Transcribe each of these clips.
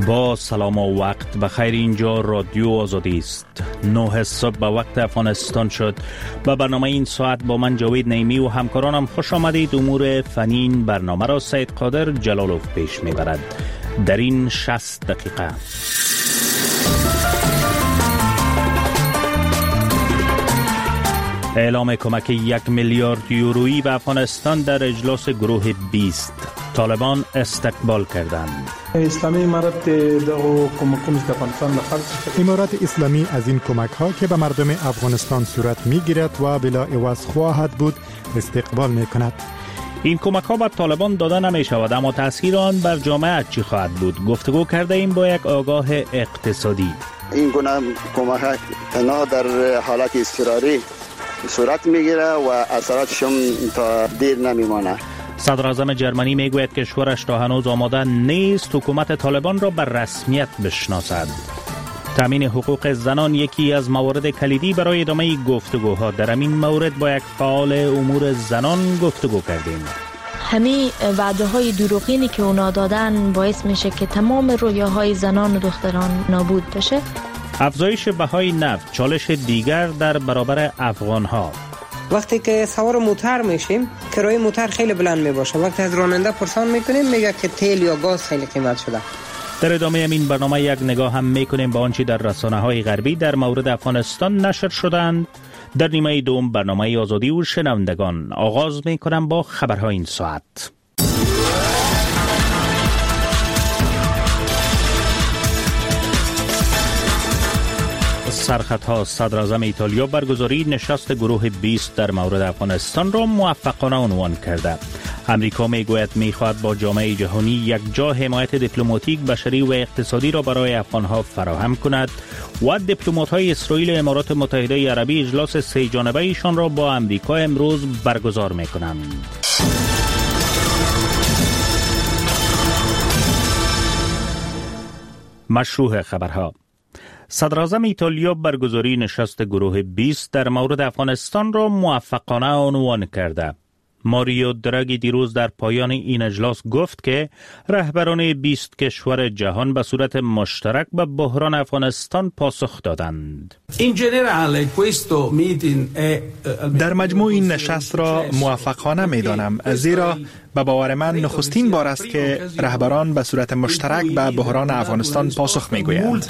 با سلام و وقت بخیر. اینجا رادیو آزادی است. 9 صبح به وقت افغانستان شد. به برنامه این ساعت با من جاوید نعیمی و همکارانم خوش آمدید. امور فنی برنامه را سید قادر جلالوف پیش میبرد. در این 60 دقیقه اعلام کمک 1 میلیارد یورویی به افغانستان در اجلاس گروه 20. طالبان استقبال کردند. اسلامی امارت دغه کمکونه د افغانستان لپاره امارت اسلامی از این کمک ها که به مردم افغانستان صورت میگیرد و بلا عوض خواهد بود استقبال میکند. این کمک ها به طالبان داده نمی شود، اما تاثیر آن بر جامعه چی خواهد بود؟ گفتگو کرده ایم با یک آگاه اقتصادی. این گونه کمک ها تنها در حالت اضطراری صورت میگیره و اثراتش هم تا دیر نمیمانه. صدر اعظم جرمنی میگوید کشورش تا هنوز آماده نیست حکومت طالبان را به رسمیت بشناسد. تامین حقوق زنان یکی از موارد کلیدی برای ادامه گفتگوها. در این مورد با یک فعال امور زنان گفتگو کردیم. همه وعده های دروغینی که اونا دادن باعث میشه که تمام رویاهای زنان و دختران نابود بشه. افزایش بهای نفت چالش دیگر در برابر افغانها. وقتی که سوار موتر میشیم کرایه موتر خیلی بلند میباشه. وقتی از راننده پرسان میکنیم میگه که تیل یا گاز خیلی قیمت شده. در ادامه این برنامه یک نگاه هم میکنیم به آنچه در رسانه‌های غربی در مورد افغانستان نشر شدند. در نیمه دوم برنامه آزادی و شنوندگان. آغاز میکنم با خبرهای این ساعت. سرخطها. صدر اعظم ایتالیا برگزاری نشست گروه 20 در مورد افغانستان را موفقانه عنوان کرده. امریکا میگوید میخواهد با جامعه جهانی یک جا حمایت دیپلماتیک، بشری و اقتصادی را برای افغانها فراهم کند و دیپلمات‌های اسرائیل و امارات متحده عربی اجلاس 3 جانبه ایشان را با امریکا امروز برگزار میکنند. مشروع خبرها. صدر اعظم ایتالیا برگزاری نشست گروه 20 در مورد افغانستان را موفقانه عنوان کرده. ماریو دراگی دیروز در پایان این اجلاس گفت که رهبران 20 کشور جهان به صورت مشترک به بحران افغانستان پاسخ دادند. در مجموع این نشست را موفقانه می دانم، زیرا به باور من نخستین بار است که رهبران به صورت مشترک به بحران افغانستان پاسخ می گویند.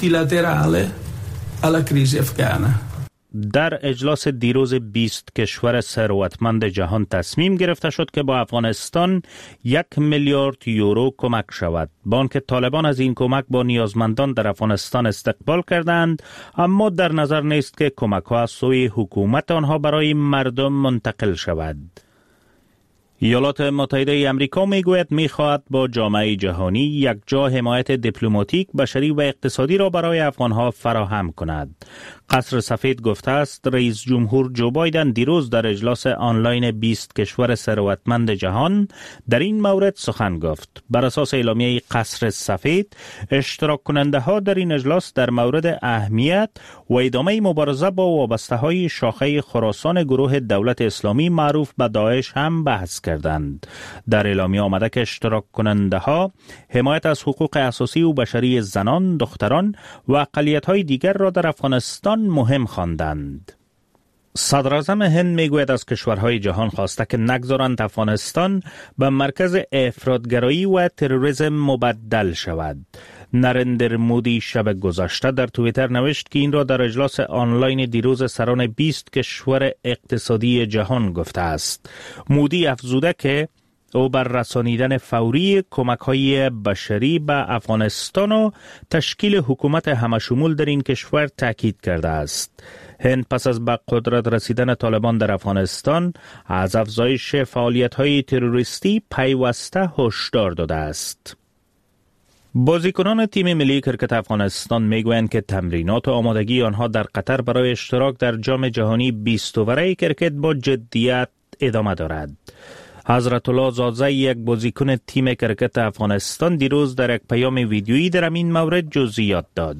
در اجلاس دیروز 20 کشور ثروتمند جهان تصمیم گرفته شد که با افغانستان 1 میلیارد یورو کمک شود. بانک طالبان از این کمک با نیازمندان در افغانستان استقبال کردند، اما در نظر نیست که کمک ها از سوی حکومت آنها برای مردم منتقل شود. ایالات متحده آمریکا میگوید میخواهد با جامعه جهانی یک جا حمایت دیپلماتیک، بشری و اقتصادی را برای افغانها فراهم کند. قصر سفید گفته است رئیس جمهور جو بایدن دیروز در اجلاس آنلاین 20 کشور ثروتمند جهان در این مورد سخن گفت. بر اساس اعلامیه قصر سفید، اشتراک کننده ها در این اجلاس در مورد اهمیت و ادامه مبارزه با وابسته های شاخه خراسان گروه دولت اسلامی معروف به داعش هم بحث کردند. در اعلامیه آمده که اشتراک کننده ها حمایت از حقوق اساسی و بشری زنان، دختران و اقلیت های دیگر را در افغانستان مهم خواندند. صدر اعظم هند میگوید از کشورهای جهان خواسته که نگذارند افغانستان به مرکز افراطگرایی و تروریسم مبدل شود. نریندر مودی شب گذشته در توییتر نوشت که این را در اجلاس آنلاین دیروز سران 20 کشور اقتصادی جهان گفته است. مودی افزوده که او بر رسانیدن فوری کمک‌های بشری به افغانستان و تشکیل حکومت همشمول در این کشور تاکید کرده است. هند پس از به قدرت رسیدن طالبان در افغانستان از افزایش فعالیت‌های تروریستی پیوسته هشدار داده است. بازیکنان تیم ملی کرکت افغانستان میگویند که تمرینات و آمادگی آنها در قطر برای اشتراک در جام جهانی 20 اوره کرکت با جدیت ادامه دارد. حضرت الله زاده، یک بازیکن تیم کرکت افغانستان، دیروز در یک پیام ویدیویی در این مورد جزئیات داد.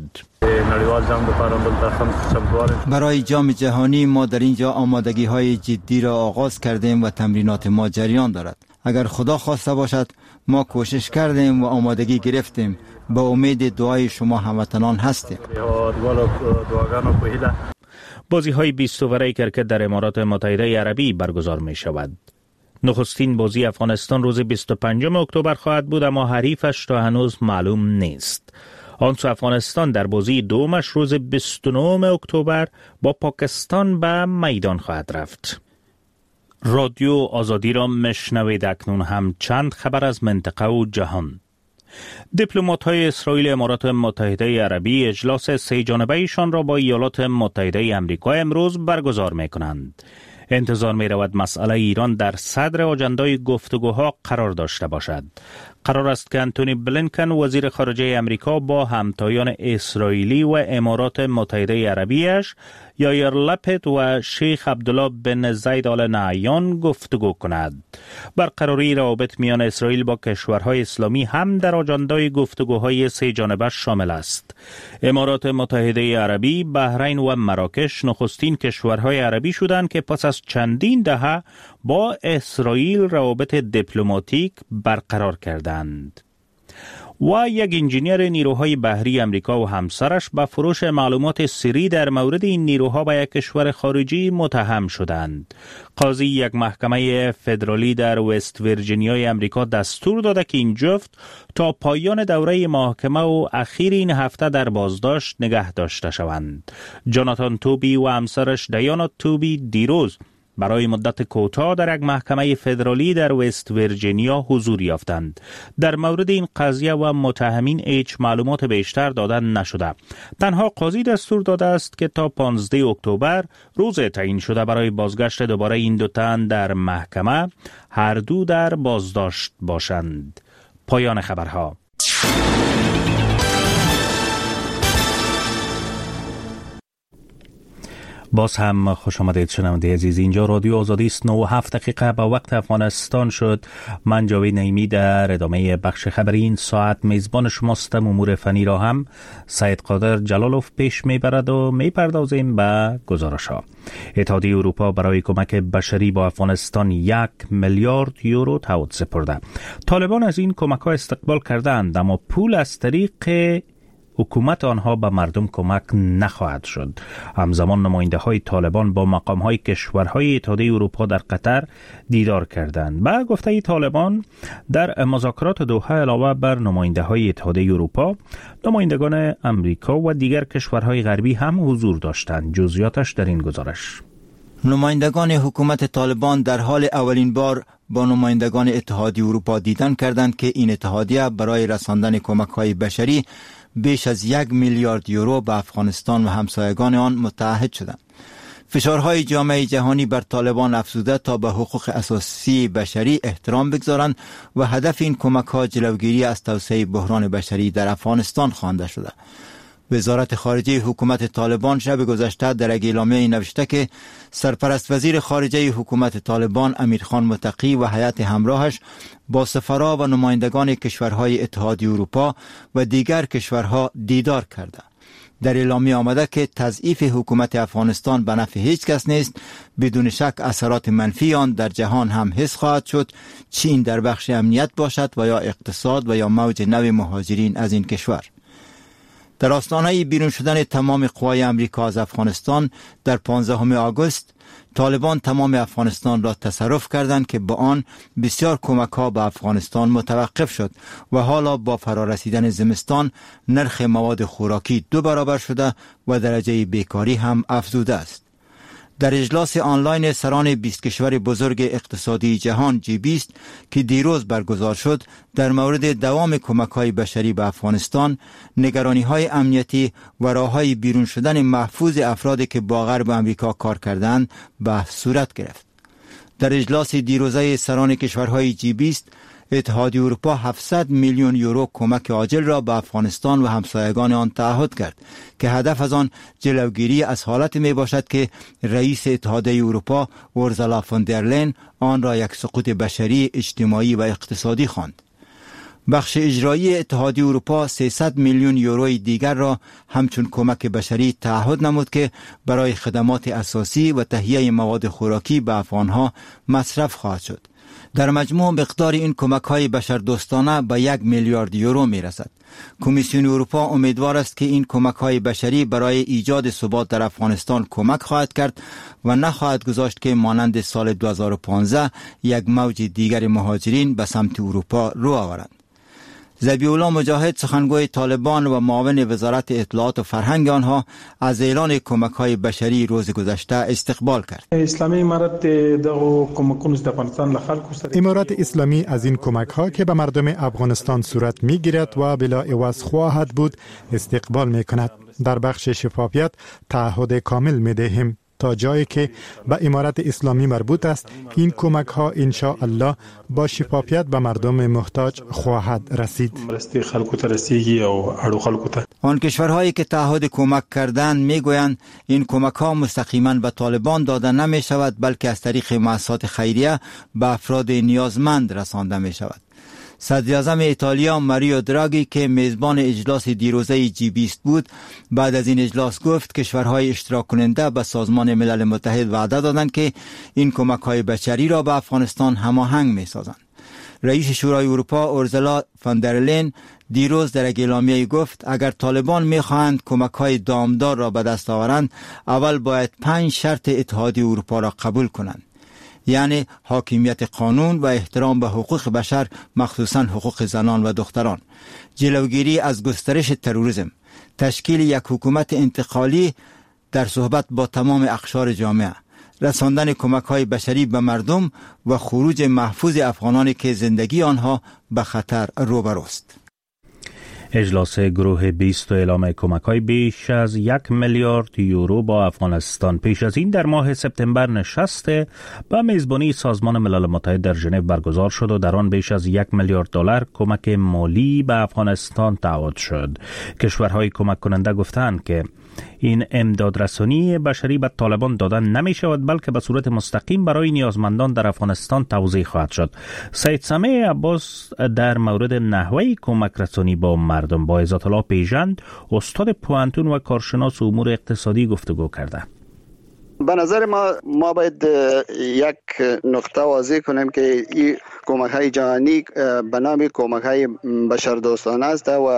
برای جام جهانی ما در اینجا آمادگی های جدی را آغاز کردیم و تمرینات ما جریان دارد. اگر خدا خواسته باشد ما کوشش کردیم و آمادگی گرفتیم. با امید دعای شما هموطنان هستیم. بازی های 20 اووره کرکت در امارات متحده عربی برگزار می شود. نخستین بازی افغانستان روز 25 اکتبر خواهد بود، اما حریفش تا هنوز معلوم نیست. آنسو افغانستان در بازی دومش روز 29 اکتبر با پاکستان به میدان خواهد رفت. رادیو آزادی را مشنوید. اکنون هم چند خبر از منطقه و جهان. دیپلمات‌های اسرائیل امارات متحده عربی اجلاس 3 جانبه ایشان را با ایالات متحده آمریکا امروز برگزار می‌کنند. انتظار می‌رود مسئله ایران در صدر آجندای گفتگوها قرار داشته باشد. قرار است که انتونی بلینکن وزیر خارجه آمریکا با همتایان اسرائیلی و امارات متحده عربیش یایر لپید و شیخ عبدالله بن زاید آل نهیان گفتگو کند. برقراری روابط میان اسرائیل با کشورهای اسلامی هم در آجندای گفتگوهای 3 جانبه شامل است. امارات متحده عربی، بحرین و مراکش نخستین کشورهای عربی شدند که پس از چندین دهه با اسرائیل روابط دیپلماتیک برقرار کردند. و یک انجینیر نیروهای بحری امریکا و همسرش به فروش معلومات سری در مورد این نیروها به یک کشور خارجی متهم شدند. قاضی یک محکمه فدرالی در وست ویرجینیای امریکا دستور داده که این جفت تا پایان دوره محاکمه و اخیر این هفته در بازداشت نگه داشته شوند. جاناتان توبی و همسرش دیانا توبی دیروز برای مدت کوتاه در یک محکمه فدرالی در وست ویرجینیا حضور یافتند. در مورد این قضیه و متهمین هیچ معلومات بیشتر داده نشده. تنها قاضی دستور داده است که تا 15 اکتبر روز تعیین شده برای بازگشت دوباره این دو تن در محکمه هر دو در بازداشت باشند. پایان خبرها. باز هم خوش آمدید شنونده عزیز. اینجا رادیو آزادی است. 9:07 به وقت افغانستان شد. من جاوید نعیمی در ادامه بخش خبری این ساعت میزبان شماستم. امور فنی را هم سید قادر جلالوف پیش میبرد و میپردازیم به گزارش ها. اتحادیه اروپا برای کمک بشری با افغانستان 1 میلیارد یورو تعهد سپرده. طالبان از این کمک ها استقبال کردند، اما پول از طریق حکومت آنها به مردم کمک نخواهد شد. همزمان نماینده های طالبان با مقام های کشورهای اتحادیه اروپا در قطر دیدار کردند. با گفته طالبان در مذاکرات دوحه علاوه بر نماینده های اتحادیه اروپا، نمایندگان امریکا و دیگر کشورهای غربی هم حضور داشتند. جزئیاتش در این گزارش. نمایندگان حکومت طالبان در حال اولین بار با نمایندگان اتحادیه اروپا دیدن کردند که این اتحادیه برای رساندن کمک های بشری بیش از 1 میلیارد یورو به افغانستان و همسایگان آن متعهد شدند. فشارهای جامعه جهانی بر طالبان افزوده تا به حقوق اساسی بشری احترام بگذارند و هدف این کمک ها جلوگیری از توسعه بحران بشری در افغانستان خوانده شده. وزارت خارجه حکومت طالبان شب گذشته در یک اعلامیه نوشته که سرپرست وزیر خارجه حکومت طالبان امیرخان متقی و هیئت همراهش با سفرا و نمایندگان کشورهای اتحادیه اروپا و دیگر کشورها دیدار کرده. در اعلامیه آمده که تضعیف حکومت افغانستان به نفع هیچ کس نیست، بدون شک اثرات منفی آن در جهان هم حس خواهد شد، چین در بخش امنیت باشد و یا اقتصاد و یا موج نو مهاجرین از این کشور. در آستانه بیرون شدن تمام قوای امریکا از افغانستان در 15 آگوست، طالبان تمام افغانستان را تصرف کردند که با آن بسیار کمک ها به افغانستان متوقف شد و حالا با فرارسیدن زمستان نرخ مواد خوراکی 2 برابر شده و درجه بیکاری هم افزوده است. در اجلاس آنلاین سران 20 کشور بزرگ اقتصادی جهان G20 که دیروز برگزار شد، در مورد دوام کمک‌های بشری به افغانستان، نگرانی‌های امنیتی و راه‌های بیرون شدن محفوظ افرادی که با غرب آمریکا کار کردند بحث صورت گرفت. در اجلاس دیروزه سران کشورهای G20 اتحادیه اروپا 700 میلیون یورو کمک عاجل را به افغانستان و همسایگان آن تعهد کرد که هدف از آن جلوگیری از حالت می باشد که رئیس اتحادیه اروپا اورسولا فون در لین آن را یک سقوط بشری، اجتماعی و اقتصادی خواند. بخش اجرایی اتحادیه اروپا 300 میلیون یوروی دیگر را همچون کمک بشری تعهد نمود که برای خدمات اساسی و تهیه مواد خوراکی به افغانها مصرف خواهد شد. در مجموع مقدار این کمک‌های بشردوستانه به 1 میلیارد یورو میرسد. کمیسیون اروپا امیدوار است که این کمک‌های بشری برای ایجاد ثبات در افغانستان کمک خواهد کرد و نخواهد گذاشت که مانند سال 2015 یک موج دیگر مهاجرین به سمت اروپا رو آورند. ذبیح الله مجاهد سخنگوی طالبان و معاون وزارت اطلاعات و فرهنگ آنها از اعلان کمک‌های بشری روز گذشته استقبال کرد. امارات اسلامی از این کمک‌ها که به مردم افغانستان صورت می‌گیرد و بلا عوض خواهد بود استقبال می‌کند. در بخش شفافیت تعهد کامل می‌دهیم تا جایی که به امارت اسلامی مربوط است این کمک ها انشاء الله با شفافیت به مردم محتاج خواهد رسید. آن کشورهایی که تعهد کمک کردند میگویند این کمک ها مستقیما به طالبان داده نمی شود بلکه از طریق مؤسسات خیریه به افراد نیازمند رسانده می شود. صدر اعظم ایتالیا ماریو دراگی که میزبان اجلاس دیروزه G20 بود بعد از این اجلاس گفت کشورهای اشتراک کننده به سازمان ملل متحد وعده دادند که این کمک‌های بشری را به افغانستان هماهنگ می‌سازند. رئیس شورای اروپا اورزولا فان در لین دیروز در یک اعلامیه گفت اگر طالبان می‌خواهند کمک‌های دامدار را به دست آورند اول باید 5 شرط اتحادیه اروپا را قبول کنند. یعنی حاکمیت قانون و احترام به حقوق بشر مخصوصاً حقوق زنان و دختران، جلوگیری از گسترش تروریسم، تشکیل یک حکومت انتقالی در صحبت با تمام اقشار جامعه، رساندن کمک‌های بشری به مردم و خروج محفوظ افغانانی که زندگی آنها به خطر روبروست. اجلاس گروه 20 اعلام کمک‌های بیش از 1 میلیارد یورو با افغانستان پیش از این در ماه سپتامبر نشسته با میزبانی سازمان ملل متحد در ژنو برگزار شد و در آن بیش از 1 میلیارد دلار کمک مالی به افغانستان تعهد شد. کشورهای کمک کننده گفتند که این امدادرسانی بشری به طالبان دادن نمی شود بلکه به صورت مستقیم برای نیازمندان در افغانستان توزیع خواهد شد. سید سمیع عباس در مورد نحوه کمک رسانی با مردم با عزت الله پیژند استاد پوهنتون و کارشناس امور اقتصادی گفتگو کرده. به نظر ما باید یک نقطه واضح کنیم که این کمک‌های جهانی به نام کمک‌های بشردوستانه است و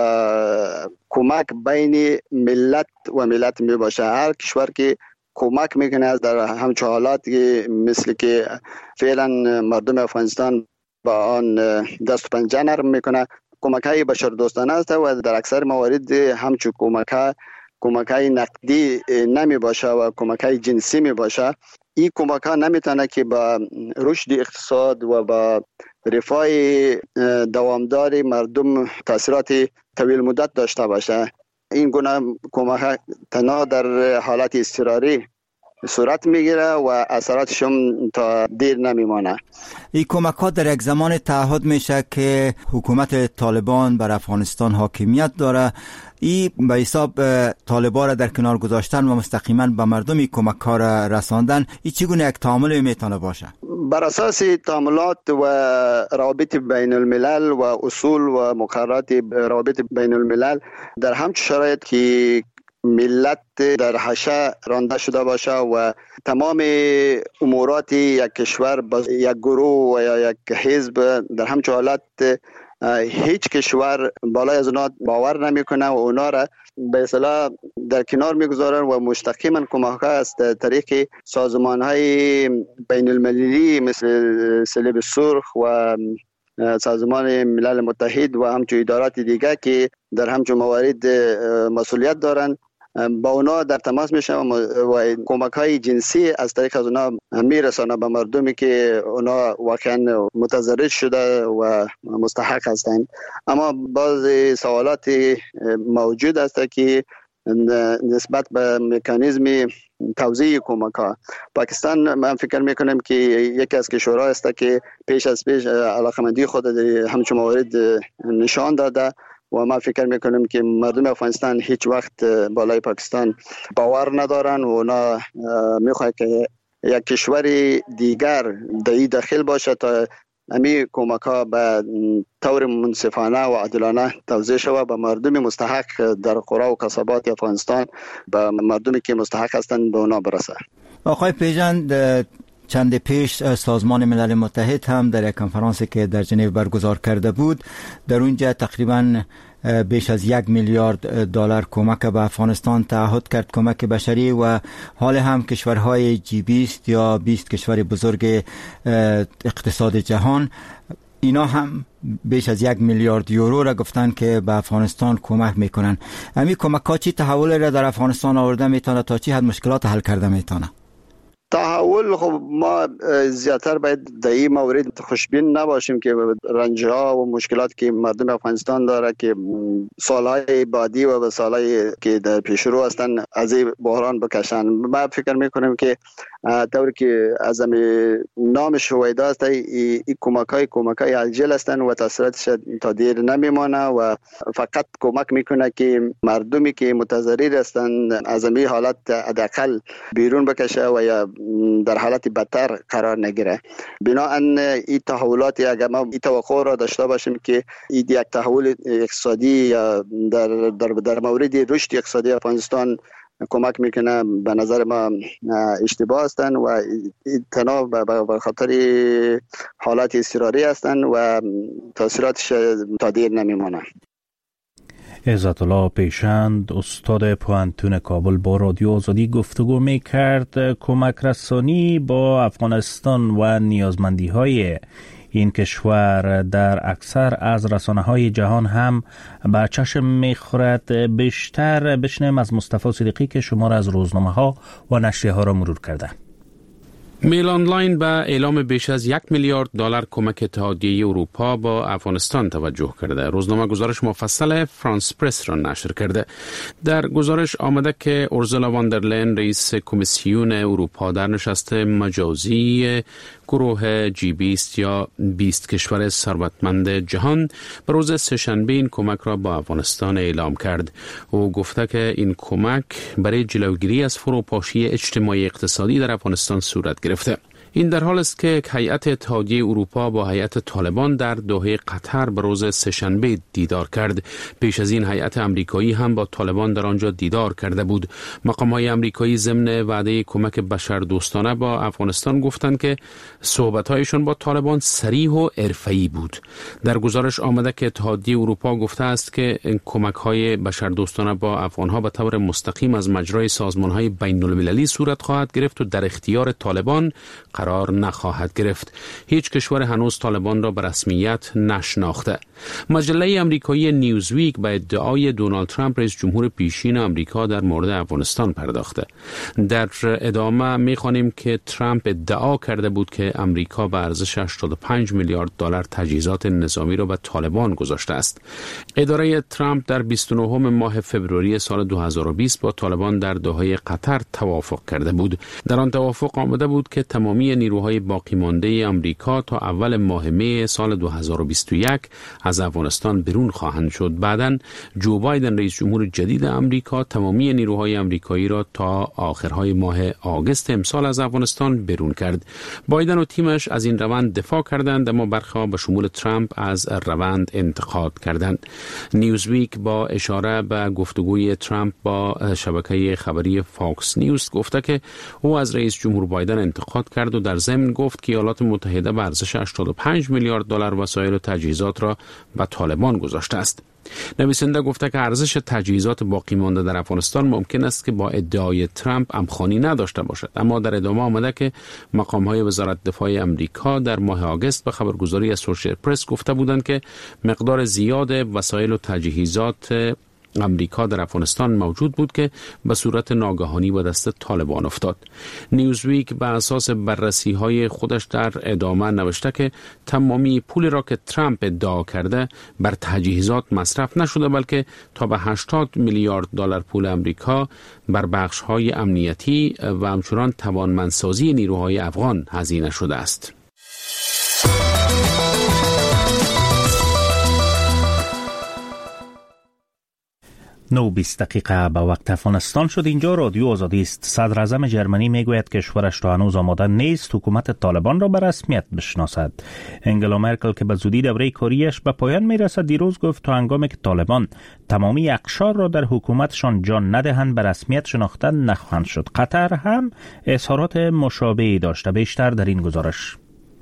کمک بین ملت و ملت می باشه. هر کشور که کمک میکنه از در همچه حالاتی مثل که فعلا مردم افغانستان با آن دست و پنجه نرم میکنه کمک‌های بشردوستانه است و در اکثر موارد همچون کمک‌های نقدی نمی باشه و کمک‌های جنسی می باشه. این کمک‌ها نمیتونه که با رشد اقتصاد و با رفاه دوامدار مردم تاثیرات طویل مدت داشته باشه. این گونه کمک‌ها تنها در حالت اضطراری صورت میگیره و اثراتش هم تا دیر نمیمانه. این کمک‌ها در یک زمان تعهد میشه که حکومت طالبان بر افغانستان حاکمیت داره. این به حساب طالبان را در کنار گذاشتن و مستقیما به مردم کمک‌ها را رساندن، این چگونه یک تعامل میتونه باشه؟ بر اساس تعاملات و روابط بین الملل و اصول و مقررات روابط بین الملل در همچه شرایط که ملت در حاشیه رانده شده باشه و تمام امورات یک کشور با یک گروه و یا یک حزب در همچه حالت هیچ کشور بالای از اونا باور نمیکنه و اونا را به اصطلاح در کنار میگذارن و مستقیما کمک از طریق سازمان های بین المللی مثل صلیب سرخ و سازمان ملل متحد و همچون ادارات دیگه که در همچون موارد مسئولیت دارن با اونا در تماس میشن و کمک های جنسی از طریق از اونا میرسانه به مردمی که اونا واقعا متضرر شده و مستحق هستند. اما بعض سوالات موجود است که نسبت به مکانیزم توزیع کمک ها. پاکستان من فکر میکنم که یکی از کشورها است که پیش علاقمندی خود در همچون موارد نشان داده و ما فکر میکنم که مردم افغانستان هیچ وقت بالای پاکستان باور ندارن و اونا میخواد که یک کشور دیگر در این داخل باشه تا امی کمک ها به طور منصفانه و عادلانه توزیع شود به مردم مستحق در قرى و قصبات افغانستان، به مردمی که مستحق هستند به اونا برسه. آقای پیژند، چند پیش سازمان ملل متحد هم در یک کنفرانسی که در ژنو برگزار کرده بود در اونجا تقریباً بیش از 1 میلیارد دلار کمک به افغانستان تعهد کرد، کمک بشری، و حال هم کشورهای G20 یا 20 کشور بزرگ اقتصاد جهان اینا هم بیش از 1 میلیارد یورو را گفتن که به افغانستان کمک میکنن. امی کمک ها چی تحول را در افغانستان آورده میتونه، تا چی حد مشکلات حل کرده میتونه؟ تحول خب ما زیادتر باید در این مورد خوشبین نباشیم که رنج‌ها و مشکلات که مردم افغانستان داره که سالهای بعدی و سالهای که در پیش رو هستن از این بحران بکشن. ما فکر میکنیم که طوری که از نامش هویدا است این کمک‌های عاجل هستن و تاثیراتش تا دیر نمیمانه و فقط کمک میکنه که مردمی که متضرر هستن از این حالت حداقل بیرون بکشه و یا در حالت بدتر قرار نگیره. بنابراین این تحولات اگر ما این توقع را داشته باشیم که این یک تحول اقتصادی یا در مورد رشد اقتصادی افغانستان کمک میکنه، به نظر ما اشتباه هستن و تنها به خاطر حالات اضطراری هستن و تاثیراتش تا دیر نمیمانه. عزت الله پیشند استاد پوهنتون کابل با رادیو آزادی گفتگو می کرد. کمک رسانی با افغانستان و نیازمندی های این کشور در اکثر از رسانه های جهان هم به چشم می خورد. بیشتر بشنیم از مصطفی صدیقی که شمار از روزنامه ها و نشریه ها را مرور کرده. میل آنلاین به اعلام بیش از 1 میلیارد دلار کمک اتحادیه اروپا با افغانستان توجه کرده. روزنامه گزارش مفصل فرانس پرس را نشر کرده. در گزارش آمده که اورسولا واندرلاین رئیس کمیسیون اروپا در نشست مجازی گروه G20 یا 20 کشور ثروتمند جهان به روز سه‌شنبه این کمک را با افغانستان اعلام کرد. او گفته که این کمک برای جلوگیری از فروپاشی اجتماعی اقتصادی در افغانستان صورت گرفته. این در حال است که هیئت اتحادیه اروپا با هیئت طالبان در دوحه قطر به روز سه‌شنبه دیدار کرد. پیش از این هیئت امریکایی هم با طالبان در آنجا دیدار کرده بود. مقام‌های امریکایی ضمن وعده کمک بشردوستانه با افغانستان گفتند که صحبت‌هایشان با طالبان صریح و حرفه‌ای بود. در گزارش آمده که اتحادیه اروپا گفته است که کمک‌های بشردوستانه با افغان‌ها به طور مستقیم از مجرای سازمان‌های بین‌المللی صورت خواهد گرفت و در اختیار طالبان قرار نخواهد گرفت. هیچ کشور هنوز طالبان را به رسمیت نشناخته. مجله امریکایی نیوزویک به ادعای دونالد ترامپ رئیس جمهور پیشین آمریکا در مورد افغانستان پرداخته. در ادامه می‌خوانیم که ترامپ ادعا کرده بود که امریکا به ارزش 85 میلیارد دلار تجهیزات نظامی را به طالبان گذاشته است. اداره ترامپ در 29 ماه فوریه سال 2020 با طالبان در دوحه قطر توافق کرده بود. در آن توافق آمده بود که تمامی نیروهای باقی مانده آمریکا تا اول ماه می سال 2021 از افغانستان بیرون خواهند شد. بعداً جو بایدن رئیس جمهور جدید آمریکا تمامی نیروهای آمریکایی را تا آخرهای ماه آگوست امسال از افغانستان بیرون کرد. بایدن و تیمش از این روند دفاع کردند، اما برخی به شمول ترامپ از روند انتقاد کردند. نیوزویک با اشاره به گفتگوی ترامپ با شبکه خبری فاکس نیوز گفته که او از رئیس جمهور بایدن انتقاد کرد و در ضمن گفت که ایالات متحده به ارزش 85 میلیارد دلار وسایل و تجهیزات را به طالبان گذاشته است. نویسنده گفته که ارزش تجهیزات باقی مانده در افغانستان ممکن است که با ادعای ترامپ همخوانی نداشته باشد، اما در ادامه آمده که مقام‌های وزارت دفاع آمریکا در ماه آگوست به خبرگزاری اسوسییتد پرس گفته بودند که مقدار زیاد وسایل و تجهیزات امریکا در افغانستان موجود بود که به صورت ناگهانی به دست طالبان افتاد. نیوزویک به اساس بررسی‌های خودش در ادامه نوشته که تمامی پولی را که ترامپ ادعا کرده بر تجهیزات مصرف نشده، بلکه تا به 80 میلیارد دلار پول امریکا بر بخش‌های امنیتی و همچنان توانمندسازی نیروهای افغان هزینه شده است. 9:20 دقیقه به وقت افغانستان شد. اینجا رادیو آزادی است. صدر اعظم جرمنی میگوید کشورش تا هنوز آماده نیست حکومت طالبان را به رسمیت بشناسد. انگلا مرکل که به زودی دوره کاریش به پایان میرسد دیروز گفت تا هنگامی که طالبان تمامی اقشار را در حکومتشان جان ندهند به رسمیت شناخته نخواهند شد. قطر هم اظهارات مشابهی داشته. بیشتر در این گزارش.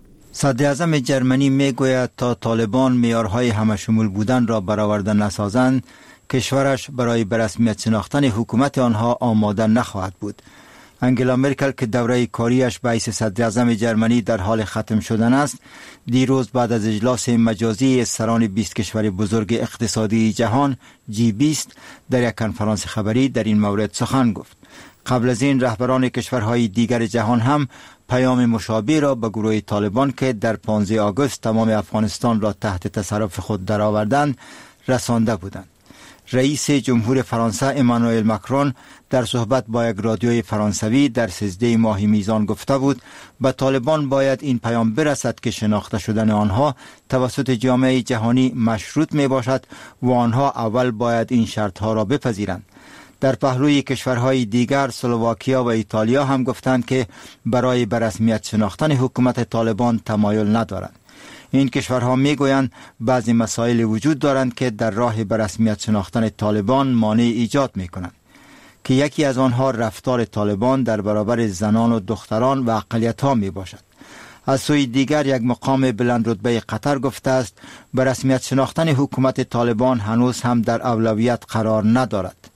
صدر اعظم جرمنی میگوید تا طالبان معیارهای همشمول بودن را برآورده نسازند کشورش برای به رسمیت شناختن حکومت آنها آماده نخواهد بود. انگلا مرکل که دوره کاریش به حیث صدر اعظم جرمنی در حال ختم شدن است دیروز بعد از اجلاس مجازی سران 20 کشور بزرگ اقتصادی جهان G20 در یک کنفرانس خبری در این مورد سخن گفت. قبل از این رهبران کشورهای دیگر جهان هم پیام مشابه را به گروه طالبان که در 15 آگوست تمام افغانستان را تحت تصرف خود درآوردند رسانده بودند. رئیس جمهور فرانسه امانوئل ماکرون در صحبت با یک رادیوی فرانسوی در 13 ماه میزان گفته بود به طالبان باید این پیام برسد که شناخته شدن آنها توسط جامعه جهانی مشروط می باشد و آنها اول باید این شرطها را بپذیرند. در پهلوی کشورهای دیگر اسلواکیا و ایتالیا هم گفتند که برای به رسمیت شناختن حکومت طالبان تمایل ندارند. این کشورها میگویند بعضی مسائل وجود دارند که در راه به رسمیت شناختن طالبان مانع ایجاد میکنند که یکی از آنها رفتار طالبان در برابر زنان و دختران و اقلیت‌ها می باشد. از سوی دیگر یک مقام بلند رتبه قطر گفته است به رسمیت شناختن حکومت طالبان هنوز هم در اولویت قرار ندارد.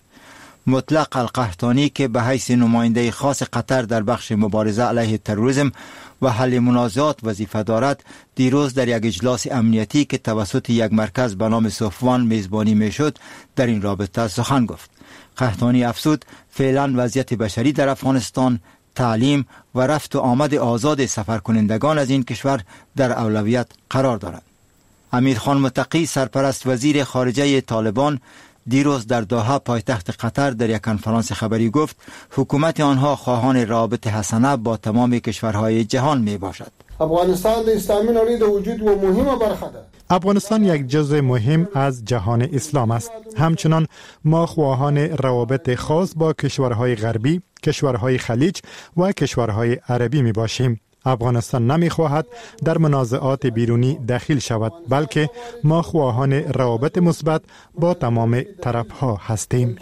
مطلق القحطانی که به حیث نماینده خاص قطر در بخش مبارزه علیه تروریسم و حل منازعات وظیفه دارد دیروز در یک اجلاس امنیتی که توسط یک مرکز به نام صفوان میزبانی میشد در این رابطه سخن گفت. قحطانی افزود فعلا وضعیت بشری در افغانستان، تعلیم و رفت و آمد آزاد سفرکنندگان از این کشور در اولویت قرار دارد. امیرخان متقی سرپرست وزیر خارجه طالبان دیروز در دوحه پایتخت قطر در یک کنفرانس خبری گفت حکومت آنها خواهان روابط حسنه با تمام کشورهای جهان می باشد. افغانستان د اسلامي نړۍ د وجود و مهمه برخه ده. افغانستان یک جزء مهم از جهان اسلام است. همچنان ما خواهان روابط خاص با کشورهای غربی، کشورهای خلیج و کشورهای عربی می باشیم. افغانستان نمی خواهد در منازعات بیرونی دخیل شود بلکه ما خواهان روابط مثبت با تمام طرفها هستیم.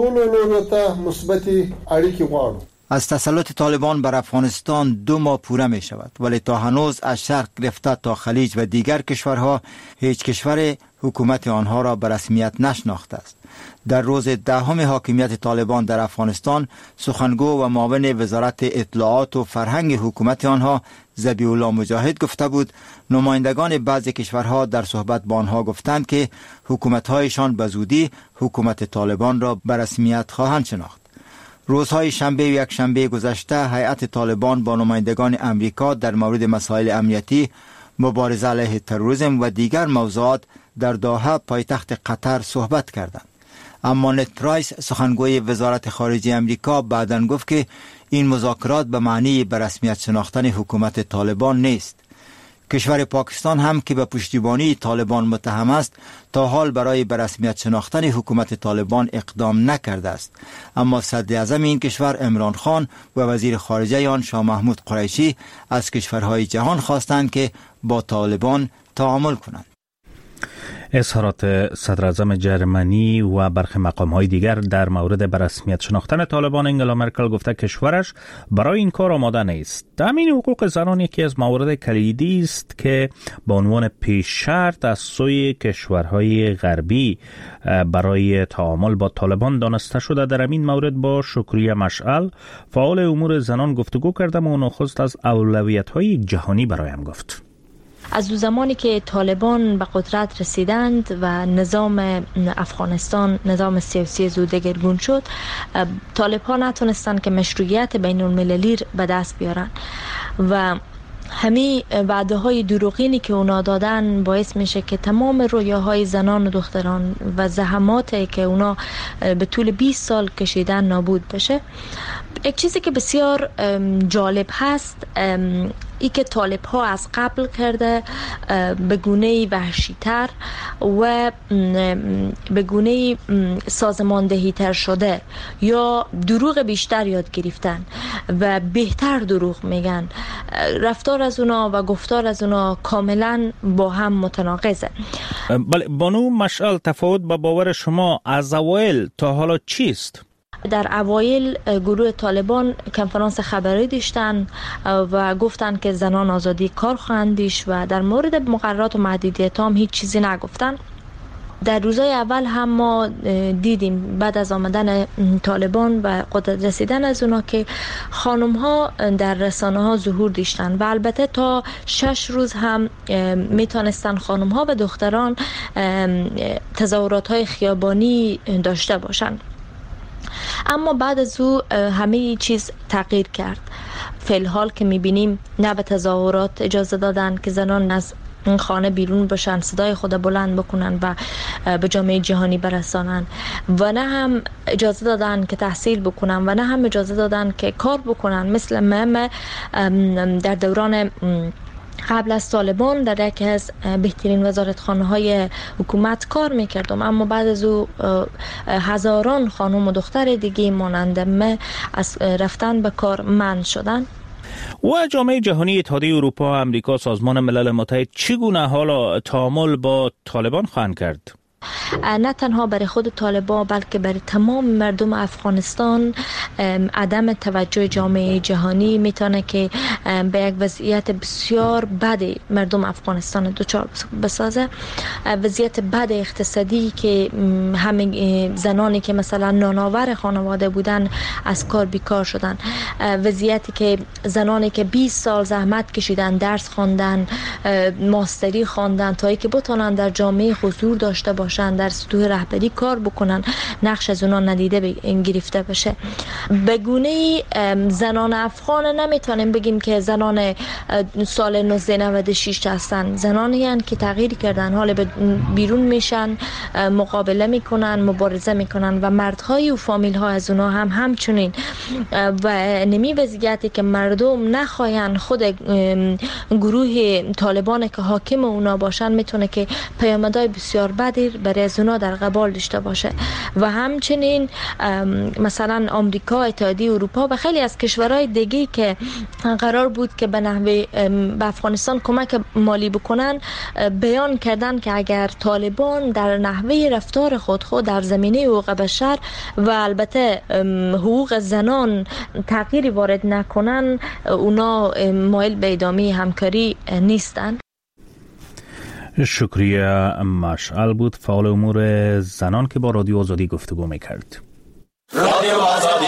از تسلط طالبان بر افغانستان 2 ماه پوره می شود ولی تا هنوز از شرق گرفته تا خلیج و دیگر کشورها هیچ کشور حکومت آنها را به رسمیت نشناخته است. در روز 10 حاکمیت طالبان در افغانستان سخنگو و معاون وزارت اطلاعات و فرهنگ حکومت آنها ذبیح الله مجاهد گفته بود نمایندگان بعضی کشورها در صحبت با آنها گفتند که حکومت‌هایشان به زودی حکومت طالبان را به رسمیت خواهند شناخت. روزهای شنبه و یک شنبه گذشته هیئت طالبان با نمایندگان امریکا در مورد مسائل امنیتی، مبارزه علیه تروریسم و دیگر موضوعات در دوحه پایتخت قطر صحبت کردند. اما نت پرایس سخنگوی وزارت خارجه امریکا بعداً گفت که این مذاکرات به معنی به رسمیت شناختن حکومت طالبان نیست. کشور پاکستان هم که به پشتیبانی طالبان متهم است تا حال برای به رسمیت شناختن حکومت طالبان اقدام نکرده است. اما صدر اعظم این کشور عمران خان و وزیر خارجه آن شاه محمود قریشی از کشورهای جهان خواستند که با طالبان تعامل کنند. اظهارات صدر اعظم جرمنی و برخی مقام‌های دیگر در مورد به رسمیت شناختن طالبان. انگلا مرکل گفته کشورش برای این کار آماده نیست. تامین حقوق زنان یکی از موارد کلیدی است که به عنوان پیش شرط از سوی کشورهای غربی برای تعامل با طالبان دانسته شده. در این مورد با شکریه مشعل فعال امور زنان گفتگو کردم و نخست از اولویت‌های جهانی برایم گفت. از زمانی که طالبان به قدرت رسیدند و نظام افغانستان نظام سیاسی زود دگرگون شد، طالبان نتونستند که مشروعیت بین المللی به دست بیارن و همین وعده های دروغینی که اونا دادن باعث میشه که تمام رویاهای زنان و دختران و زحماتی که اونا به طول 20 سال کشیدن نابود بشه. یک چیزی که بسیار جالب هست ای که طالب ها از قبل کرده به گونه وحشی‌تر و به گونه سازماندهی تر شده یا دروغ بیشتر یاد گرفتن و بهتر دروغ میگن. رفتار از اونا و گفتار از اونا کاملا با هم متناقضه. بله بانو مشعل، تفاوت با باور شما از اوایل تا حالا چیست؟ در اوایل گروه طالبان کنفرانس خبری داشتن و گفتن که زنان آزادی کار خواهند داشت و در مورد مقررات و محدودیت هم هیچ چیزی نگفتن. در روزهای اول هم ما دیدیم بعد از آمدن طالبان و قدرت رسیدن از اونا که خانم ها در رسانه ها ظهور داشتن و البته تا 6 روز هم میتونستن خانم ها و دختران تظاهرات های خیابانی داشته باشن. اما بعد از او همه چیز تغییر کرد. فی الحال که میبینیم نه به تظاهرات اجازه دادن که زنان از این خانه بیرون باشن، صدای خود بلند بکنن و به جامعه جهانی برسانن، و نه هم اجازه دادن که تحصیل بکنن و نه هم اجازه دادن که کار بکنن. مثل من در دوران قبل از طالبان در یکی از بهترین وزارتخانه های حکومت کار میکردم، اما بعد از او هزاران خانم و دختر دیگه مانند من از رفتن به کار منع شدن. و جامعه جهانی، اتحادیه اروپا، امریکا، سازمان ملل متحد چگونه حالا تعامل با طالبان خواهند کرد؟ نه تنها برای خود طالبان بلکه برای تمام مردم افغانستان عدم توجه جامعه جهانی میتونه که به یک وضعیت بسیار بد مردم افغانستان دچار بسازه. وضعیت بد اقتصادی که همه زنانی که مثلا نانآور خانواده بودن از کار بیکار شدن، وضعیتی که زنانی که 20 سال زحمت کشیدن، درس خواندن، ماستری خواندن تا اینکه بتونن در جامعه حضور داشته باشن، در سطوح رهبری کار بکنن، نقش از اونا ندیده گرفته بشه. به گونه زنان افغان نمیتونیم بگیم که زنان سال 1996 هستن. زنانی هستند که تغییر کردن، حال بیرون میشن، مقابله میکنن، مبارزه میکنن و مردهای و فامیل ها از اونا هم همچنین. و نمی وضعیتی که مردم نخواهن خود گروه طالبان که حاکم اونا باشن میتونه که پیامدهای بسیار بدی برای از اونا در قبال داشته باشه. و همچنین مثلا آمریکا، اتحادیه اروپا و خیلی از کشورهای دیگه که قرار بود که به نحوه به افغانستان کمک مالی بکنن، بیان کردن که اگر طالبان در نحوه رفتار خود در زمینه حقوق بشر و البته حقوق زنان تغییری وارد نکنن، اونا مایل به ادامه همکاری نیستن. شکریه. مشعل بود، فعال امور زنان که با رادیو آزادی گفتگو میکرد. رادیو آزادی.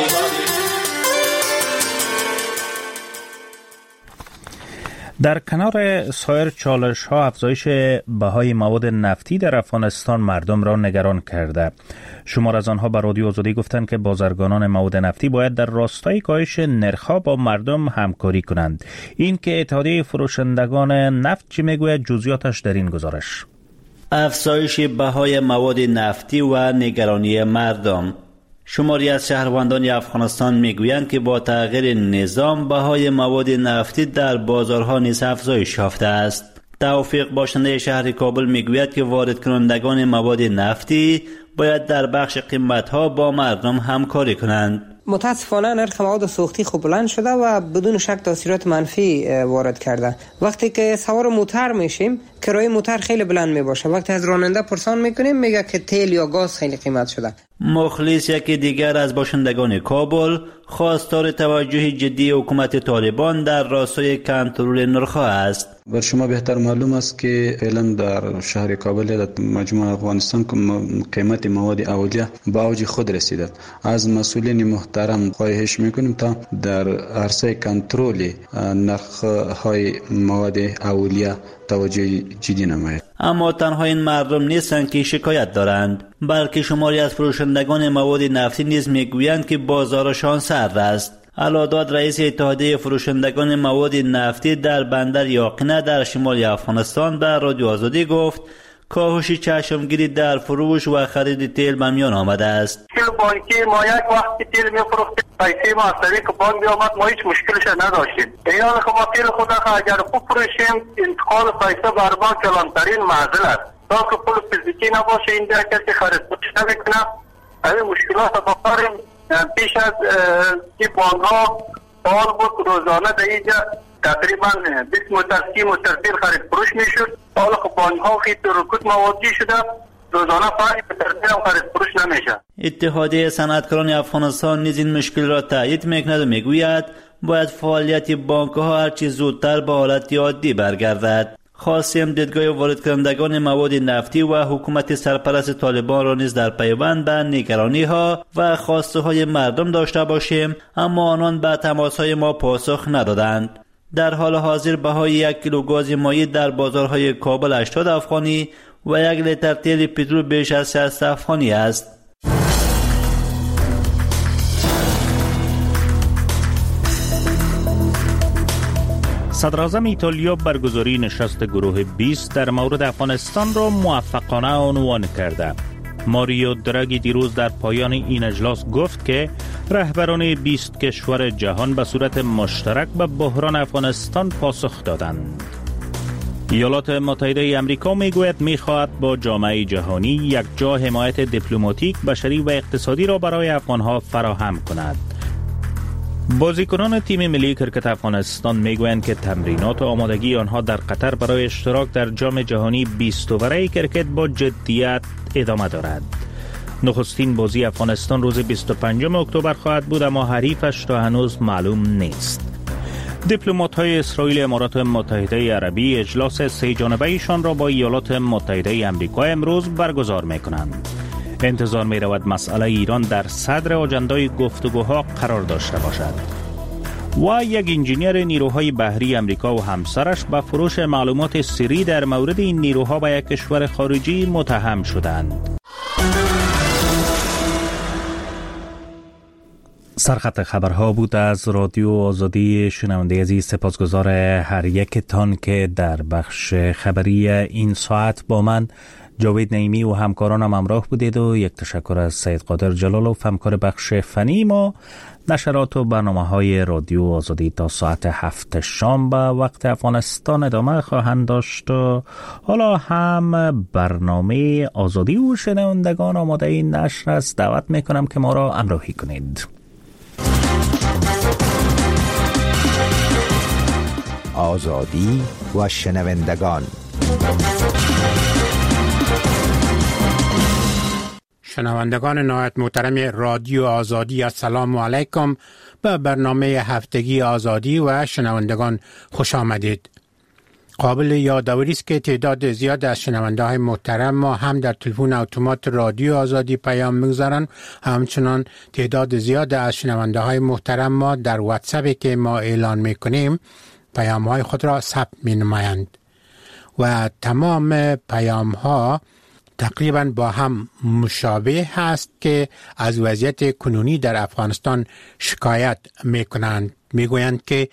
در کنار سایر چالش ها، افزایش بهای مواد نفتی در افغانستان مردم را نگران کرده. شمار از آنها به رادیو آزادی گفتند که بازرگانان مواد نفتی باید در راستای کاهش نرخ‌ها با مردم همکاری کنند. این که اتحادیه فروشندگان نفت چی میگوید؟ جزئیاتش در این گزارش. افزایش بهای مواد نفتی و نگرانی مردم. شماری از شهروندان افغانستان میگویند که با تغییر نظام بهای مواد نفتی در بازارها نیز افزایش یافته است. توفیق باشنده شهر کابل میگوید که وارد کنندگان مواد نفتی باید در بخش قیمت‌ها با مردم همکاری کنند. متاسفانه نرخ مواد سوختی خوب بلند شده و بدون شک تاثیرات منفی وارد کرده. وقتی که سوار موتر میشیم کرایه موتر خیلی بلند میباشه. وقتی از راننده پرسان میکنیم میگه که تیل یا گاز خیلی قیمت شده. مخلص یکی دیگر از باشندگان کابل خواستار توجه جدی حکومت طالبان در راستای کنترل نرخ‌ها است. بر شما بهتر معلوم است که فعلا در شهر کابل در مجموع افغانستان قیمت مواد اولیه به اوج خود رسیده. از مسئولین محترم خواهش میکنیم تا در عرصه کنترل نرخ‌های مواد اولیه توجه جدی نمایید. اما تنها این مردم نیستند که شکایت دارند، بلکه شماری از فروشندگان مواد نفتی نیز میگویند که بازارشان سرد است. علاداد رئیس اتحادیه فروشندگان مواد نفتی در بندر یاقینه در شمال افغانستان به رادیو آزادی گفت کاهش چشمگیری در فروش و خرید تیل به میان آمده است. تیل بانکی ما یک وقتی تیل می‌فروختیم، پیسه ما از طریق بانک بیامد، ما هیچ مشکلش نداشتیم. اینا که ما تیل خود اگر خوب فروشیم، انتقال پیسه بر بانک کلانترین معضل است. تا که پول فیزیکی نباشه، این در کسی خرید فروش نمیکنه. این مشکلات رو داریم. پیش از این بانک ها فعال بود، روزانه در اینجا تقریبا 20 موتر 30 موتر تیل خرید فروش میشد. حالا که بانک ها خیلی رکود موادی شده، روزانه فعال ترتیب خرید فروش نمیشه. اتحادیه صنعتکاران افغانستان نیز این مشکل را تایید میکند و میگوید باید فعالیت بانک ها هرچی زودتر به حالت عادی برگردد. خواستیم دیدگاه وارد کنندگان مواد نفتی و حکومت سرپرست طالبان را نیز در پیوند به نگرانی ها و خواسته های مردم داشته باشیم، اما آنان به تماس های ما پاسخ ندادند. در حال حاضر بهای 1 کیلو گاز مایع در بازارهای کابل 80 افغانی و 1 لیتر تیل پترول بیش از 60 افغانی است. صدراعظم ایتالیا برگزاری نشست گروه 20 در مورد افغانستان را موفقانه عنوان کرده. ماریو دراگی دیروز در پایان این اجلاس گفت که رهبران 20 کشور جهان به صورت مشترک به بحران افغانستان پاسخ دادند. ایالات متحده آمریکا میگوید میخواهد با جامعه جهانی یک جا حمایت دیپلماتیک، بشری و اقتصادی را برای افغانها فراهم کند. بازیکنان تیم ملی کرکت افغانستان میگویند که تمرینات و آمادگی آنها در قطر برای اشتراک در جام جهانی 20 اوره کرکت با جدیت ادامه دارد. نخستین بازی افغانستان روز 25 اکتبر خواهد بود، اما حریفش تا هنوز معلوم نیست. دیپلمات‌های اسرائیل امارات متحده عربی اجلاس 3 جانبه ایشان را با ایالات متحده آمریکا امروز برگزار می‌کنند. انتظار می رود مسئله ایران در صدر آجندای گفتگوها قرار داشته باشد. و یک انجینیر نیروهای بحری آمریکا و همسرش به فروش معلومات سری در مورد این نیروها به یک کشور خارجی متهم شدند. سرخط خبرها بود از رادیو آزادی. شنونده عزیز، سپاسگزار هر یکتان که در بخش خبری این ساعت با من جاوید نعیمی و همکارانم همراه بودید و یک تشکر از سید قادر جلالوف همکار بخش فنی ما. نشرات و برنامه‌های رادیو آزادی تا ساعت 7 شام به وقت افغانستان ادامه خواهند داشت و حالا هم برنامه آزادی و شنوندگان آماده این نشر است. دعوت میکنم که ما را همراهی کنید. آزادی و شنوندگان. شنوندگان نهایت محترم رادیو آزادی، السلام علیکم. به برنامه هفتگی آزادی و شنوندگان خوش آمدید. قابل یادآوری است که تعداد زیاد از شنونده های محترم ما هم در تلفن اتومات رادیو آزادی پیام میگذارند، همچنان تعداد زیاد از شنونده های محترم ما در واتساپی که ما اعلان میکنیم پیام های خود را ثبت می نمایند و تمام پیام ها تقریبا با هم مشابه هست که از وضعیت کنونی در افغانستان شکایت میکنند. میگویند که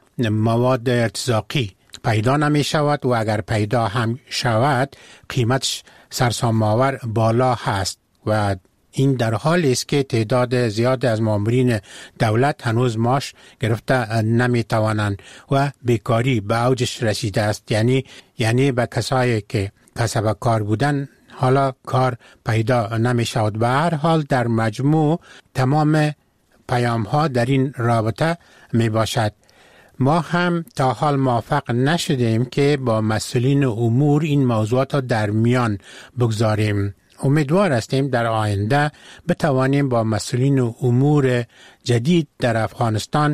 مواد ارتزاقی پیدا نمی شود و اگر پیدا هم شود قیمتش سرسام‌آور بالا هست و این در حالی است که تعداد زیاد از مامورین دولت هنوز معاش گرفته نمی توانند و بیکاری به اوجش رسیده است. یعنی به کسایی که کسب کار بودن حالا کار پیدا نمی شود. به هر حال در مجموع تمام پیام ها در این رابطه می باشد. ما هم تا حال موفق نشدیم که با مسئولین امور این موضوعات را در میان بگذاریم. امیدوار هستیم در آینده بتوانیم با مسئولین امور جدید در افغانستان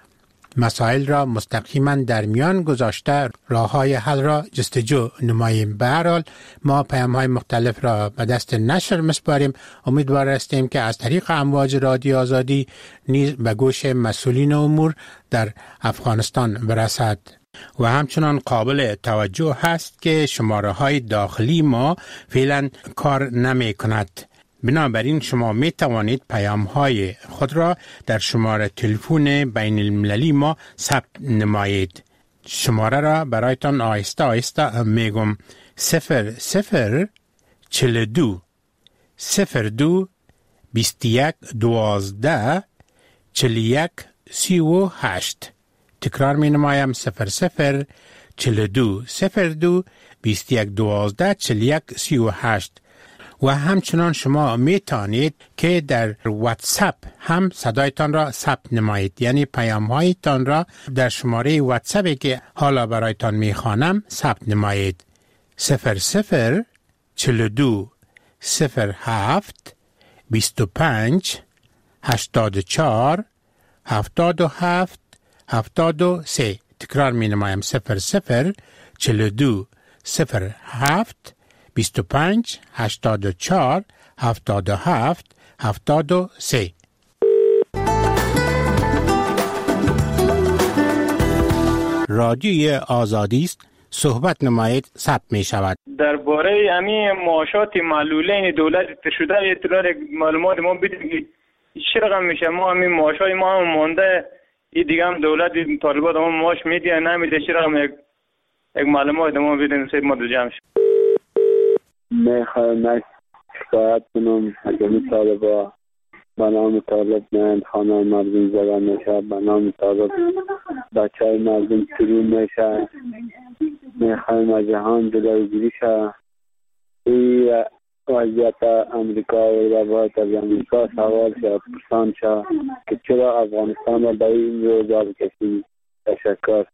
مسائل را مستقیما در میان گذاشته راه‌های حل را جستجو نماییم. به هر حال ما پیام‌های مختلف را به دست نشر می‌سپاریم. امیدوار هستیم که از طریق امواج رادیو آزادی نیز به گوش مسئولین امور در افغانستان برسد. و همچنان قابل توجه هست که شماره‌های داخلی ما فعلا کار نمی کند. بنابراین شما می توانید پیام‌های خود را در شماره تلفن بین المللی ما ثبت نمایید. شماره را برایتان آهسته آهسته میگم 0042 02 21 12 41 38. تکرار می نمایم 00 42 02 21 12 41 38. و همچنان شما می توانید که در واتساپ هم صدایتان را ثبت نمایید، یعنی پیام هایتان را در شماره واتساپی که حالا برایتان می خوانم ثبت نمایید. 00 42 07 25 84 77 73. تکرار می نمایم 00 42 07 25 84 77 73. رادیوی آزادی است. صحبت نمایید ثبت می شود. درباره همین معاشات معلولین دولت شده اطلاع معلومات ما بدید که چه رقم میشه. ما همین معاشات ما هم مونده، این دیگه هم دولت طالبات ما معاش میده نمیده، چه رقم یک معلومات ما بدین سید ما دو جمع شد. میخوایم شکایت کنم از این طالبا. به نام طالب میاند خانه مردم زده میشه، به نام طالب بچه های مردم ترون میشه. میخوایم از جهان جلوگیری شه. این وضعیت امریکا و روایت از امریکا سوال شه، پرسان شه که چرا افغانستان را به این روزا بکشید. تشکر.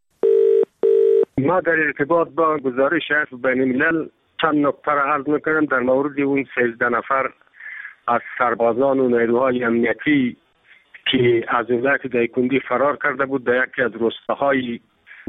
ما در ارتباط با گزارش حزب بین الملل چند نکته را عرض میکنم در مورد اون 13 نفر از سربازان و نیروهای امنیتی که از ولایت دایکندی فرار کرده بود در یکی از روستاهای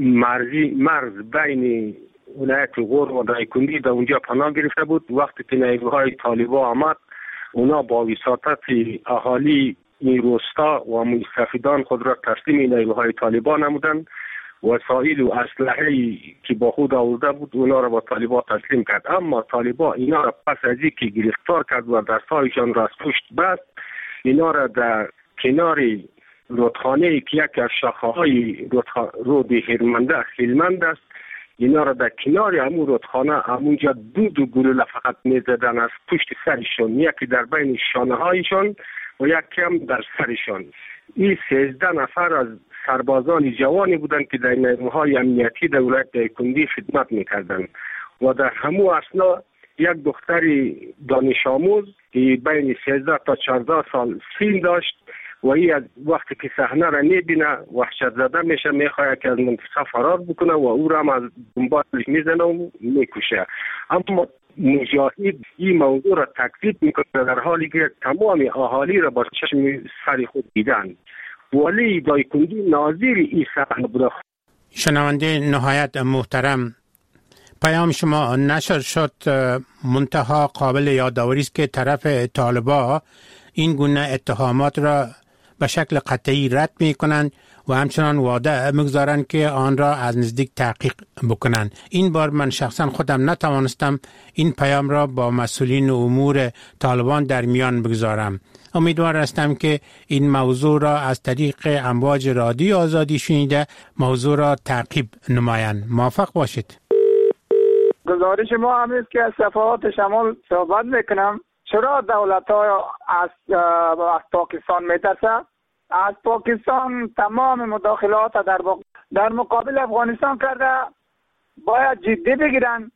مرز بین ولایت غور و دایکندی در اونجا پناه گرفته بود. وقتی که نیروهای طالبان آمد، اونا با وساطت اهالی این روستا و مستفیدان خود را تسلیم نیروهای طالبان نمودند. وسایل و اسلحه‌ای که با خود آورده بود اونا را با طالبان تسلیم کرد. اما طالبان اینا را پس از اینکه گرفتار کرد و دستایشان را از پشت بست، اینا را در کنار رودخانه که یکی از شاخه‌های رود هلمند است، اینا را در کنار همون رودخانه همونجا دو گلوله فقط می‌زدن از پشت سرشون، یکی در بین شانه‌هایشان و یکی هم در سرشان. این 13 نفر از سربازان جوانی بودند که در نیروهای امنیتی در ولایت دایکندی خدمت می‌کردند و در همون اثنا یک دختر دانش آموز که بین 13 تا 14 سال سن داشت و این از وقتی که صحنه را می‌بینه وحشت زده میشه، می‌خواهد که از منطقه فرار بکنه و او را هم از دنبالش میزنه و میکشه. اما مجاهد این موضوع را تکذیب میکنه در حالی که تمام اهالی را با چشم سر خود دیدند. ولی دایکندی ناظر این صحنه بوده. شنونده نهایت محترم، پیام شما نشر شد، منتها قابل یادآوری است که طرف طالبان این گونه اتهامات را به شکل قطعی رد می کنند و همچنان وعده میگذارند که آن را از نزدیک تحقیق بکنند. این بار من شخصا خودم نتوانستم این پیام را با مسئولین امور طالبان در میان بگذارم. امیدوار هستم که این موضوع را از طریق امواج رادیو آزادی شنیده موضوع را تعقیب نمایند. موفق باشید. گزارش ما هم است که از صفحات شمال صحبت میکنم. چرا دولت‌ها از پاکستان میترسند؟ از پاکستان تمام مداخلات در مقابل افغانستان کرده، باید جدی بگیرن.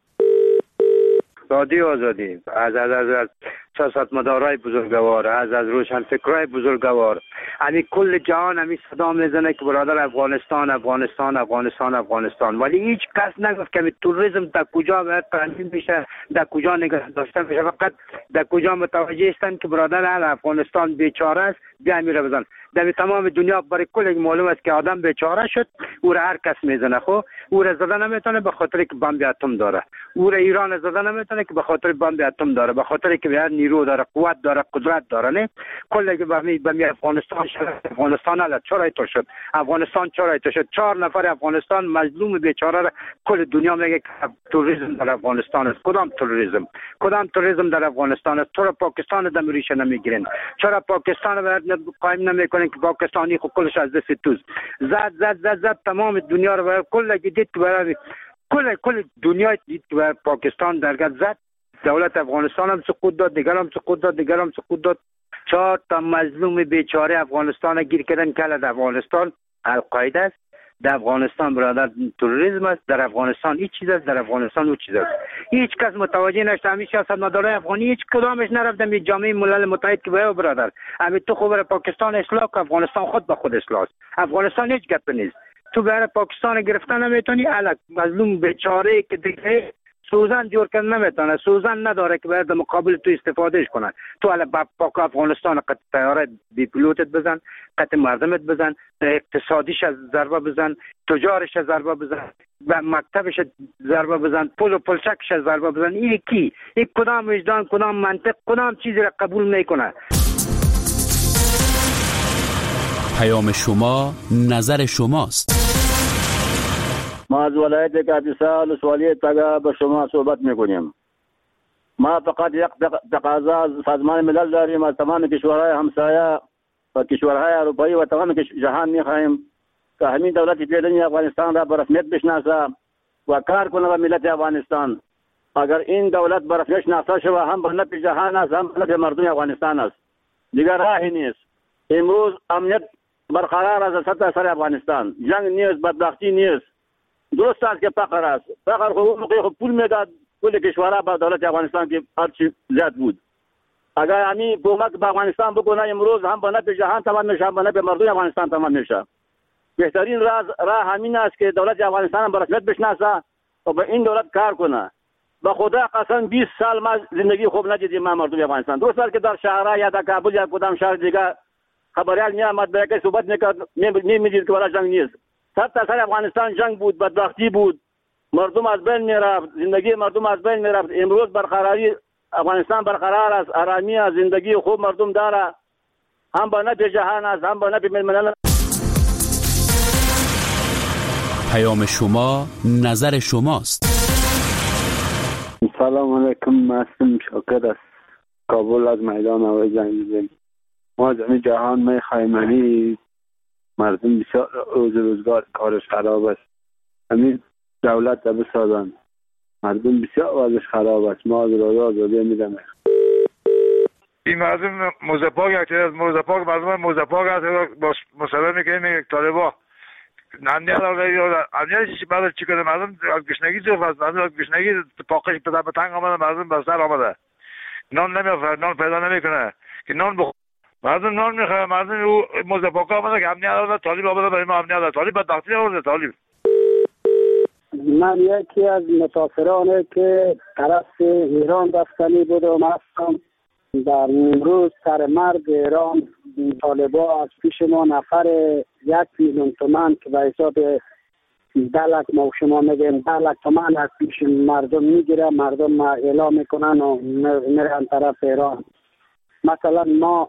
رادیو آزادی از سیاستمدارای بزرگوار، از روشنفکرای بزرگوار، همین کل جهان همین صدا میزنه که برادر افغانستان افغانستان افغانستان افغانستان، ولی هیچ کس نگفت که توریسم در کجا باید تامین میشه، در کجا نگه داشته میشه. فقط در کجا متوجه هستند که برادر افغانستان بیچاره است، بیا میره بزن. در تمام دنیا برای کل معلوم است که آدم بیچاره شد، او را هر کس میزنه. خب او را زدن نمیتونه به خاطر که بمب اتم داره، او را ایران زدن نمیتونه که به خاطر بمب اتم داره، به خاطر که بیاد نیرو داره، قوت داره، قدرت داره. نه کل که به افغانستان شد، افغانستان حالا چرا اینطور شد، افغانستان چرا اینطور شد. 4 نفر افغانستان مظلوم بیچاره را کل دنیا میگه که تروریسم در افغانستان است. کدام تروریسم در افغانستان است؟ چرا پاکستان در ریشه نمیگیرن؟ چرا پاکستان را قایم نمیکنن که پاکستانی خود کلش از دست توز زد تمام دنیا رو کل دید که برای کل دنیا دید و پاکستان درگاه زد. دولت افغانستان هم سقوط داد، دیگر هم سقوط داد، دیگر هم سقوط داد. 4 تا مظلوم بیچاره افغانستان گیر کردن که در افغانستان القاعده است، در افغانستان برادر تروریسم است، در افغانستان هیچ چیز است، در افغانستان هیچ چیز است. هیچ کس متوجه نشد. همین سیاستمدارای افغانی هیچ کدامش نرفتن به جامعه ملل متحد که بیا برادر همین تو خو برای پاکستان اصلاح که افغانستان خود به خود اصلاح است. افغانستان هیچ گپ نیست. تو برای پاکستان گرفتن نمیتونی. الک مظلوم بیچاره که دیگه سوزن جور کردن نمیتونه، سوزن نداره که باید مقابل تو استفادهش کنن. تو الان پاک افغانستان قط طیاره بی پیلوتت بزن، قط مردمت بزن، اقتصادیش از ضربه بزن، تجارش از ضربه بزن، و مکتبش ضربه بزن، پل و پلچکش از ضربه بزن. این کی؟ این کدام وجدان، کدام منطق، کدام چیزی را قبول میکنه؟ پیام شما نظر شماست. ما از ولایت کاپیسا ولسوالی تگا به شما صحبت میکنیم. ما فقط یک تقاضا از سازمان ملل داریم، از تمام کشورهای همسایه و کشورهای اروپایی و تمام جهان میخواهیم که همین دولت فعلی افغانستان را به رسمیت بشناسه و کار کنه به ملت افغانستان. اگر این دولت به رسمیت شناخته شود هم به نفع جهان است، هم به نفع مردم افغانستان است. دیگر راهی نیست. امروز امنیت برقرار است در سر افغانستان، جنگ نیست، بدبختی نیست. درست است که فقر است. فقر خود پول میداد کل کشورها به دولت افغانستان که هرچی زیاد بود. اگر همین کمک به افغانستان بکنه امروز هم به نفع جهان تمام میشه، هم به نفع مردم افغانستان تمام میشه. بهترین راه همین است که دولت افغانستان به رسمیت بشناسه و به این دولت کار کنه. به خدا قسم 20 سال ما زندگی خوب ندیدیم ما مردم افغانستان. درست است که در شهرها یا در کابل یا کدام شهر دیگه خبریال میامد به یک صحبت میکرد، میدید که ولا جنگ نیست. سر افغانستان جنگ بود، بدبختی بود، مردم از بین میرفت، زندگی مردم از بین میرفت. امروز برقراری افغانستان برقرار است، آرامی است، زندگی خوب مردم داره، هم به نفع جهان است، هم به نفع ملل. پیام شما نظر شماست. سلام علیکم، معصوم شاکر است، کابل از میدان هوایی زنگ میزنم. ما از جهان میخواهیم مردم بسیار روزگار کارش خراب است. همین دولت را بسازن، مردم بسیار وضعش خراب است. ما از رای آزادی میدم. این مردم موزپاک از موزپاک مردم موزپاک است با مسئله که این طالبا امنیت بعد چی کنه مردم از گشنگی جو است. مردم از گشنگی پاکش به تنگ آمده، مردم به سر آمده، نان نمیافره، نان پیدا نمیکنه که نان مردم نان میخواه. مردم او موزپاک آمده که امنیت آمده، طالب آمده برای ما امنیت آمده، طالب بدبختی آمده. طالب من یکی از مسافرانه که طرف ایران رفتنی بود و هستم. در امروز سر مرگ ایران طالبا از پیش ما نفر 1 میلیون تومان که به حساب 10 لک ما شما میگیم 10 لک تومان از پیش مردم میگیره، مردم اعلام میکنن و میرن طرف ایران. مثلا ما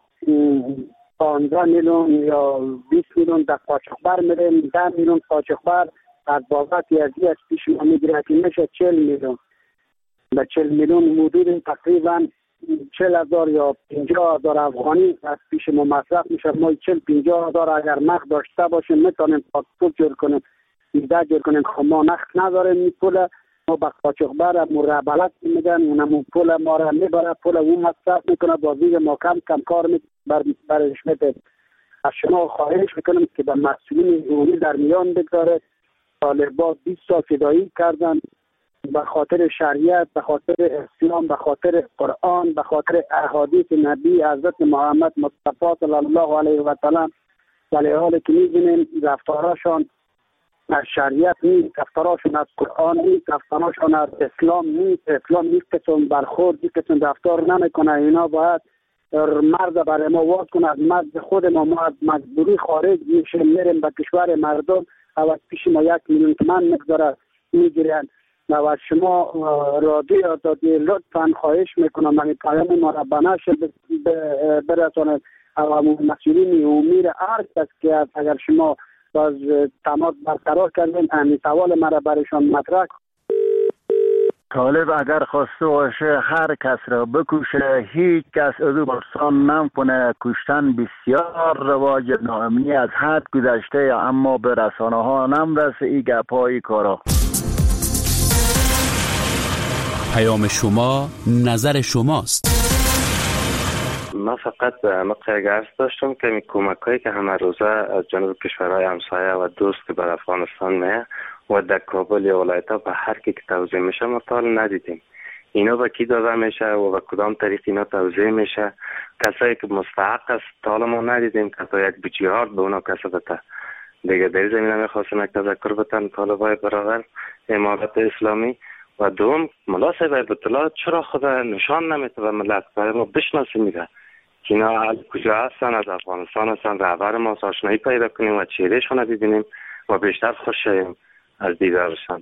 15 میلیون یا 20 میلیون در قاچاقبر میریم، 10 میلیون قاچاقبر از بابت یزدی از پیش ما میگیره که میشه 40 میلیون. به 40 میلیون حدود تقریبا 40,000 یا 50,000 افغانی از پیش ما مصرف میشه. ما 40-50,000 اگر نقد داشته باشیم میتونیم پاسپورت جور کنیم، ویزا جور کنیم. ما نقد نداریم، این پول ما به قاچاقبر مربلت میدن، اونم پول ما را میبره، پول اون مصرف میکنه، بازی ما کم کار برش میده. از شما خواهش میکنم که به مسئولین عمومی در میان بگذاره. طالبان 20 سال فدایی کردن به خاطر شریعت، به خاطر اسلام، به خاطر قرآن، به خاطر احادیث نبی حضرت محمد مصطفی صلی الله علیه و سلم. ولی حالی که می‌بینیم رفتارشان از شریعت نیست، رفتارشان از قرآن نیست، رفتارشان از اسلام نیست. اسلام نیست که چون برخورد نیست که چون رفتار نمیکنه. اینا باید مرد برای ما واز کنه. از مرد خود ما از مجبوری خارج میشیم، میریم به کشور مردم و از پیش ما 1 میلیون تومان مقدار میگیرن. و شما رادیو آزادی لطفاً خواهش میکنم من پیام ما را به نشر برسانید و مسئولین عمومی را هر کس که اگر شما باز تماس برقرار کردین همین سوال مرا برایشان مطرح. طالب اگر خواسته باشه هر کس را بکشه، هیچ کس از او برسان نمیکنه. کشتن بسیار رواج ناامنی از حد گذشته، اما به رسانه ها نمیرسه این گپای کارا. پیام شما نظر شماست. من فقط یک عرض داشتم که این کمک هایی که همه روزه از جانب کشورهای همسایه و دوست که بر افغانستان میه و در کابل یا ولایت ها به هر کی که توزیع میشه ما تا ندیدیم. اینا به کی داده میشه و به کدام طریق اینا توزیع میشه؟ کسایی که مستحق است تا ما ندیدیم که تا یک بجهاد به اونا کسا بده. دیگه در زمینه میخواستم یک تذکر بتن طالبای برادر امارت اسلامی و دوم ملا صاحب ایت الله چرا خود نشان نمیده و ملت ما بشناسیم میگه که اینا کجا هستن، از افغانستان هستن، رهبر ما آشنایی پیدا کنیم و چهرهشون رو ببینیم و بیشتر خوش شویم از دیدارشان.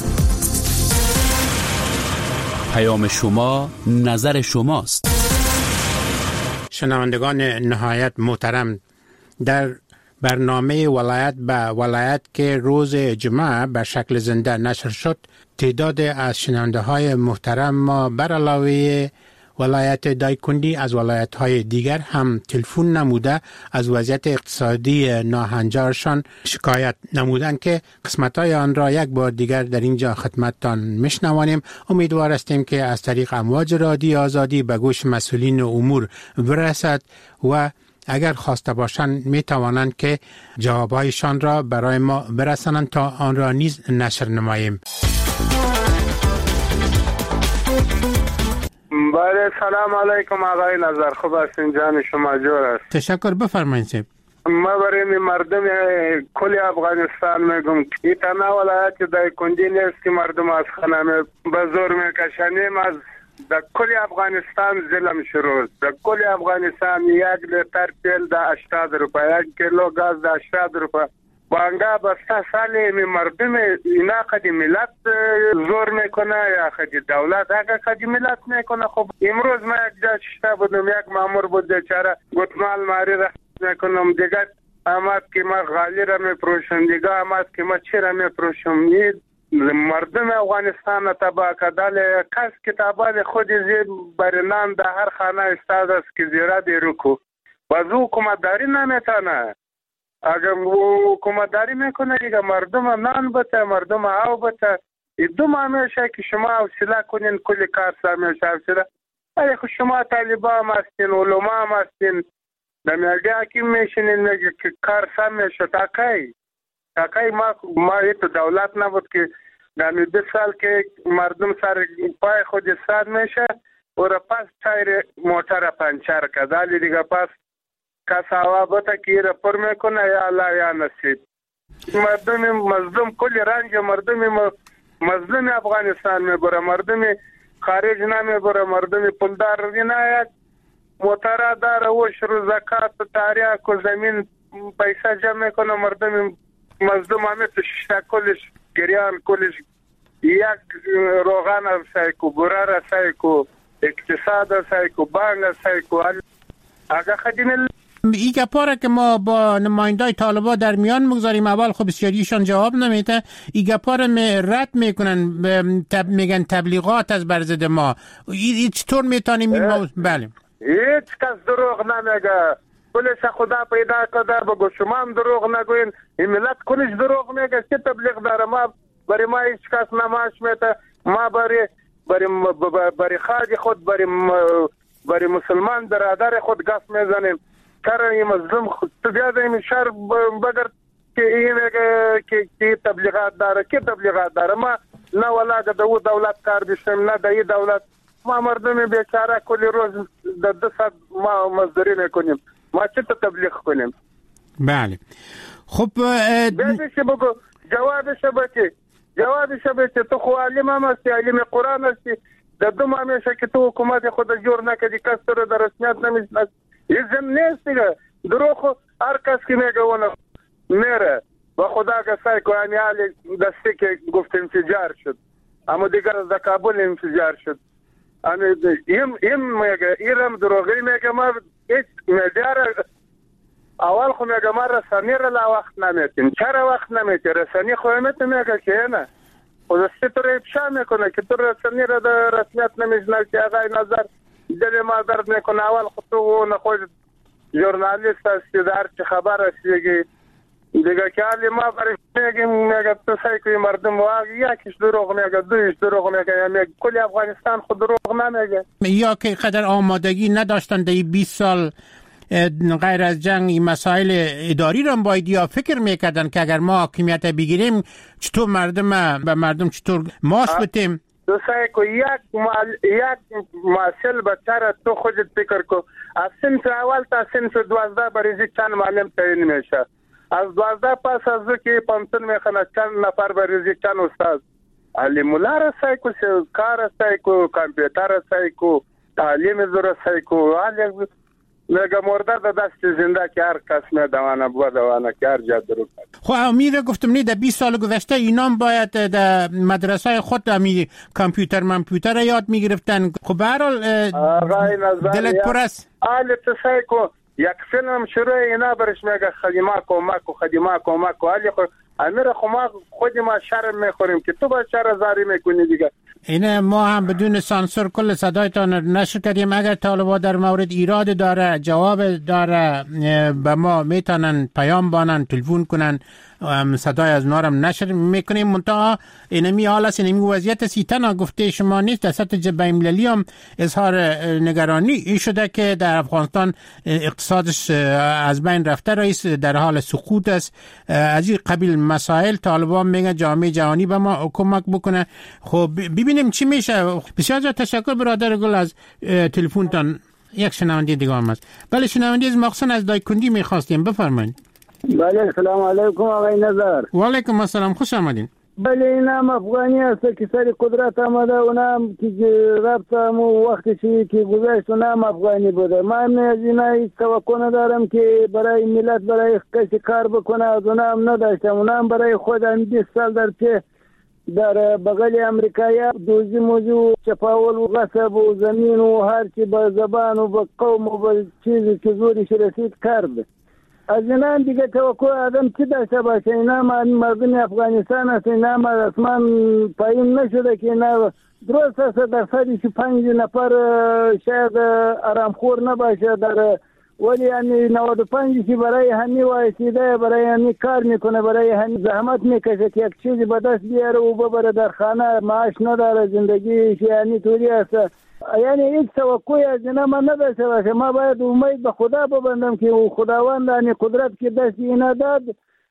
پیام شما نظر شماست. شنوندگان نهایت محترم، در برنامه ولایت به ولایت که روز جمعه به شکل زنده نشر شد، تعداد از شنونده های محترم ما بر علاوه ولایت دایکندی از ولایت های دیگر هم تلفن نموده از وضعیت اقتصادی ناهنجارشان شکایت نمودند که قسمت های آن را یک بار دیگر در اینجا خدمتتان میشنوانیم. امیدوار هستیم که از طریق امواج رادیو آزادی به گوش مسئولین امور برسد و اگر خواسته باشند می توانند که جوابهایشان را برای ما برسانند تا آن را نیز نشر نماییم. بله، سلام علیکم آقای نظر، خوب هستین؟ جان شما جور است. تشکر، بفرمایید صاحب. ما برای مردم کل افغانستان میگم این تنها ولایت دایکندی نیست که مردم از خانه به زور میکشنیم. از در کل افغانستان ظلم شروع است. در کل افغانستان 1 لیتر تیل ده 80 روپه، 1 کیلو گاز ده 80 روپه. وانگا بسته سالی مردم اینا قدی ملت زور میکنه یا قدی دولت اگه قدی ملت میکنه. خب امروز ما یک جا شتا بودم، یک مامور بود بیچاره گتمال ماری را میکنم، دیگه آمد که ما غالی را میپروشم، دیگه آمد که ما چی را میپروشم. مردم افغانستان تباه کدال کس کتابال خود زیر برنان در هر خانه استاد است که زیرا دیروکو و زو حکومتداری نمیتانه. اگر حکومتداری میکنه دیگه مردم نان بته، مردم آو بته. دو ماه میشه که شما حوصله کنین کلی کار سر میشه حوصله. اگه شما طالبا هم هستین، علما هم هستین، در میگه حکیم میشینین میگه که کار سر میشه. تاکی ما تو دولت نبود که در 20 سال که مردم سر پای خود ساد میشه و را پس تایر موتر پنچر کدالی دیگه پس کس هوا بتا که را پر میکنه یا الله یا نصیب. مردم مظلوم کلی رنج مردم مظلوم افغانستان میبره، مردم خارج نمیبره، مردم پولدار نهایت موتر داره وش رو زکات تاریخ و زمین پیسه جمع میکنه. مردم مظلوم همه تشتا کلش گریان کلش یک روغان سایکو برار سایکو اقتصاد سایکو بانگ سایکو اگه خدیم ای گپاره که ما با نمایندای طالبا در میان مگذاریم اول خب بسیاریشان جواب نمیده. ای گپاره رد میکنن، میگن تبلیغات از برزد ما. ای چطور میتونیم این بله هیچ کس دروغ نمیگه. پلیس خدا پیدا کرده بگو شما هم دروغ نگوین. این ملت کلش دروغ میگه. چه تبلیغ داره؟ ما برای ما هیچ کس نماش میده. ما برای خاج خود برای مسلمان برادر خود گف میزنیم. کار این مظلوم خود بیاد این شهر بگر که این که تبلیغات داره. که تبلیغات داره؟ ما نه ولا که دو دولت کار بیشتیم نه دایی دولت. ما مردم بیچاره کلی روز در 2 ساعت ما مزدوری میکنیم. ما چه تبلیغ کنیم؟ بله خب بیادش بگو جوابش بچه تو خو علم هم هستی، علم قرآن هستی. در 2 ماه میشه که تو حکومت خود جور نکدی، کس تو رو در رسمیت نمیشناس. این زم نیست دیگه. دروغ هر کس که میگه اون میره و خدا که سعی کنی حالی دستی که گفت انفجار شد، اما دیگر از کابل انفجار شد. این میگه ایرم دروغی میگه. ما هیچ میدیار اول خو میگه ما رسانی را لا وقت نمیتیم. چرا وقت نمیتی؟ رسانی خویمت میگه که نه خود استی تو را افشا میکنه که تو رسانی را در رسمیت نمیشناسی. آقای نظر دل ما درد میکنه. اول خود تو نخوید ژورنالیست هستی، در چه خبر هستی که دیگه که حالی ما برش میگه تو سعی کنی مردم واقعی یکیش دروغ میگه دویش دروغ میگه کل افغانستان خود دروغ نمیگه. یا که قدر آمادگی نداشتن در 20 سال غیر از جنگ این مسائل اداری رو باید یا فکر میکردن که اگر ما حاکمیت بگیریم چطور مردم چطور معاش بدیم. تو سعی کو یک معسل بچه تو خودت فکر کو از صنف اول تا صنف 12 بریزی چند معلم تعیین میشه. از 12 پس از که پانتون میخونه چند نفر بریزی چند استاد. علی مولا را سعی کو کار سعی کو کامپیوتر سعی کو تعلیم زور سعی کو میگه مرده در دست زنده که هر کس میدوانه بودوانه که هر جا درو کنه. خب امیر گفتم نه در 20 سال گذشته اینام باید در مدرسه خود امیر کامپیوتر یاد میگرفتن. خب به هر حال دلت پر است. آلی تو سعی کو یک فیلم شروع اینا برش میگه خدیما کمک آلی خود امیر خود ما شرم میخوریم که تو با شر زاری میکنی دیگه. اینه ما هم بدون سانسور کل صدایتان نشر کردیم. اگر طالبا در مورد ایراد داره جواب داره به ما میتونن پیام بانن تلفن کنن صدای از نارم نشر میکنیم. منتها اینمی حال است اینمی وضعیت سیتنا گفته شما نیست. در سطح جبهه مللی هم اظهار نگرانی این شده که در افغانستان اقتصادش از بین رفته رئیس در حال سقوط است. از این قبیل مسائل طالبان میگن جامعه جهانی به ما کمک بکنه. خب ببینیم چی میشه. بسیار تشکر برادر گل از تلفنتان. یک شنونده دیگه هم است. بله شنونده از مخصوصا از دایکندی میخواستیم بفرمایید. بله سلام علیکم آقای نظر. و علیکم السلام خوش آمدین. بله اینم افغانی است که سر قدرت آمده اونم که رفتم و وقتی که گذشت اونم افغانی بوده. من از اینا هیچ توقع ندارم که برای ملت برای کسی کار بکنه. از اونم نداشتم. اونم برای خودم 20 سال در که در بغل امریکایی دوزی موضوع چپاول و غصب و زمین و هرچی با زبان و با قوم و با چیزی که زورش رسید کرد. از اینا دیگه توقع آدم چی داشته باشه؟ اینا مردم افغانستان است. اینا اسمان پایین نشده که اینا درست است. در 5 نفر شاید آرامخور نباشه در ولی یعنی 95 که برای همین وایسیده برای همین کار میکنه برای همین زحمت میکشه که یک چیزی به دست بیاره و ببره در خانه معاش نداره زندگیش یعنی طوری است. یعنی هیچ توقعی از اینا من نداشته باشه. ما باید امید به خدا ببندم که خداوند یعنی قدرت که دست اینا داد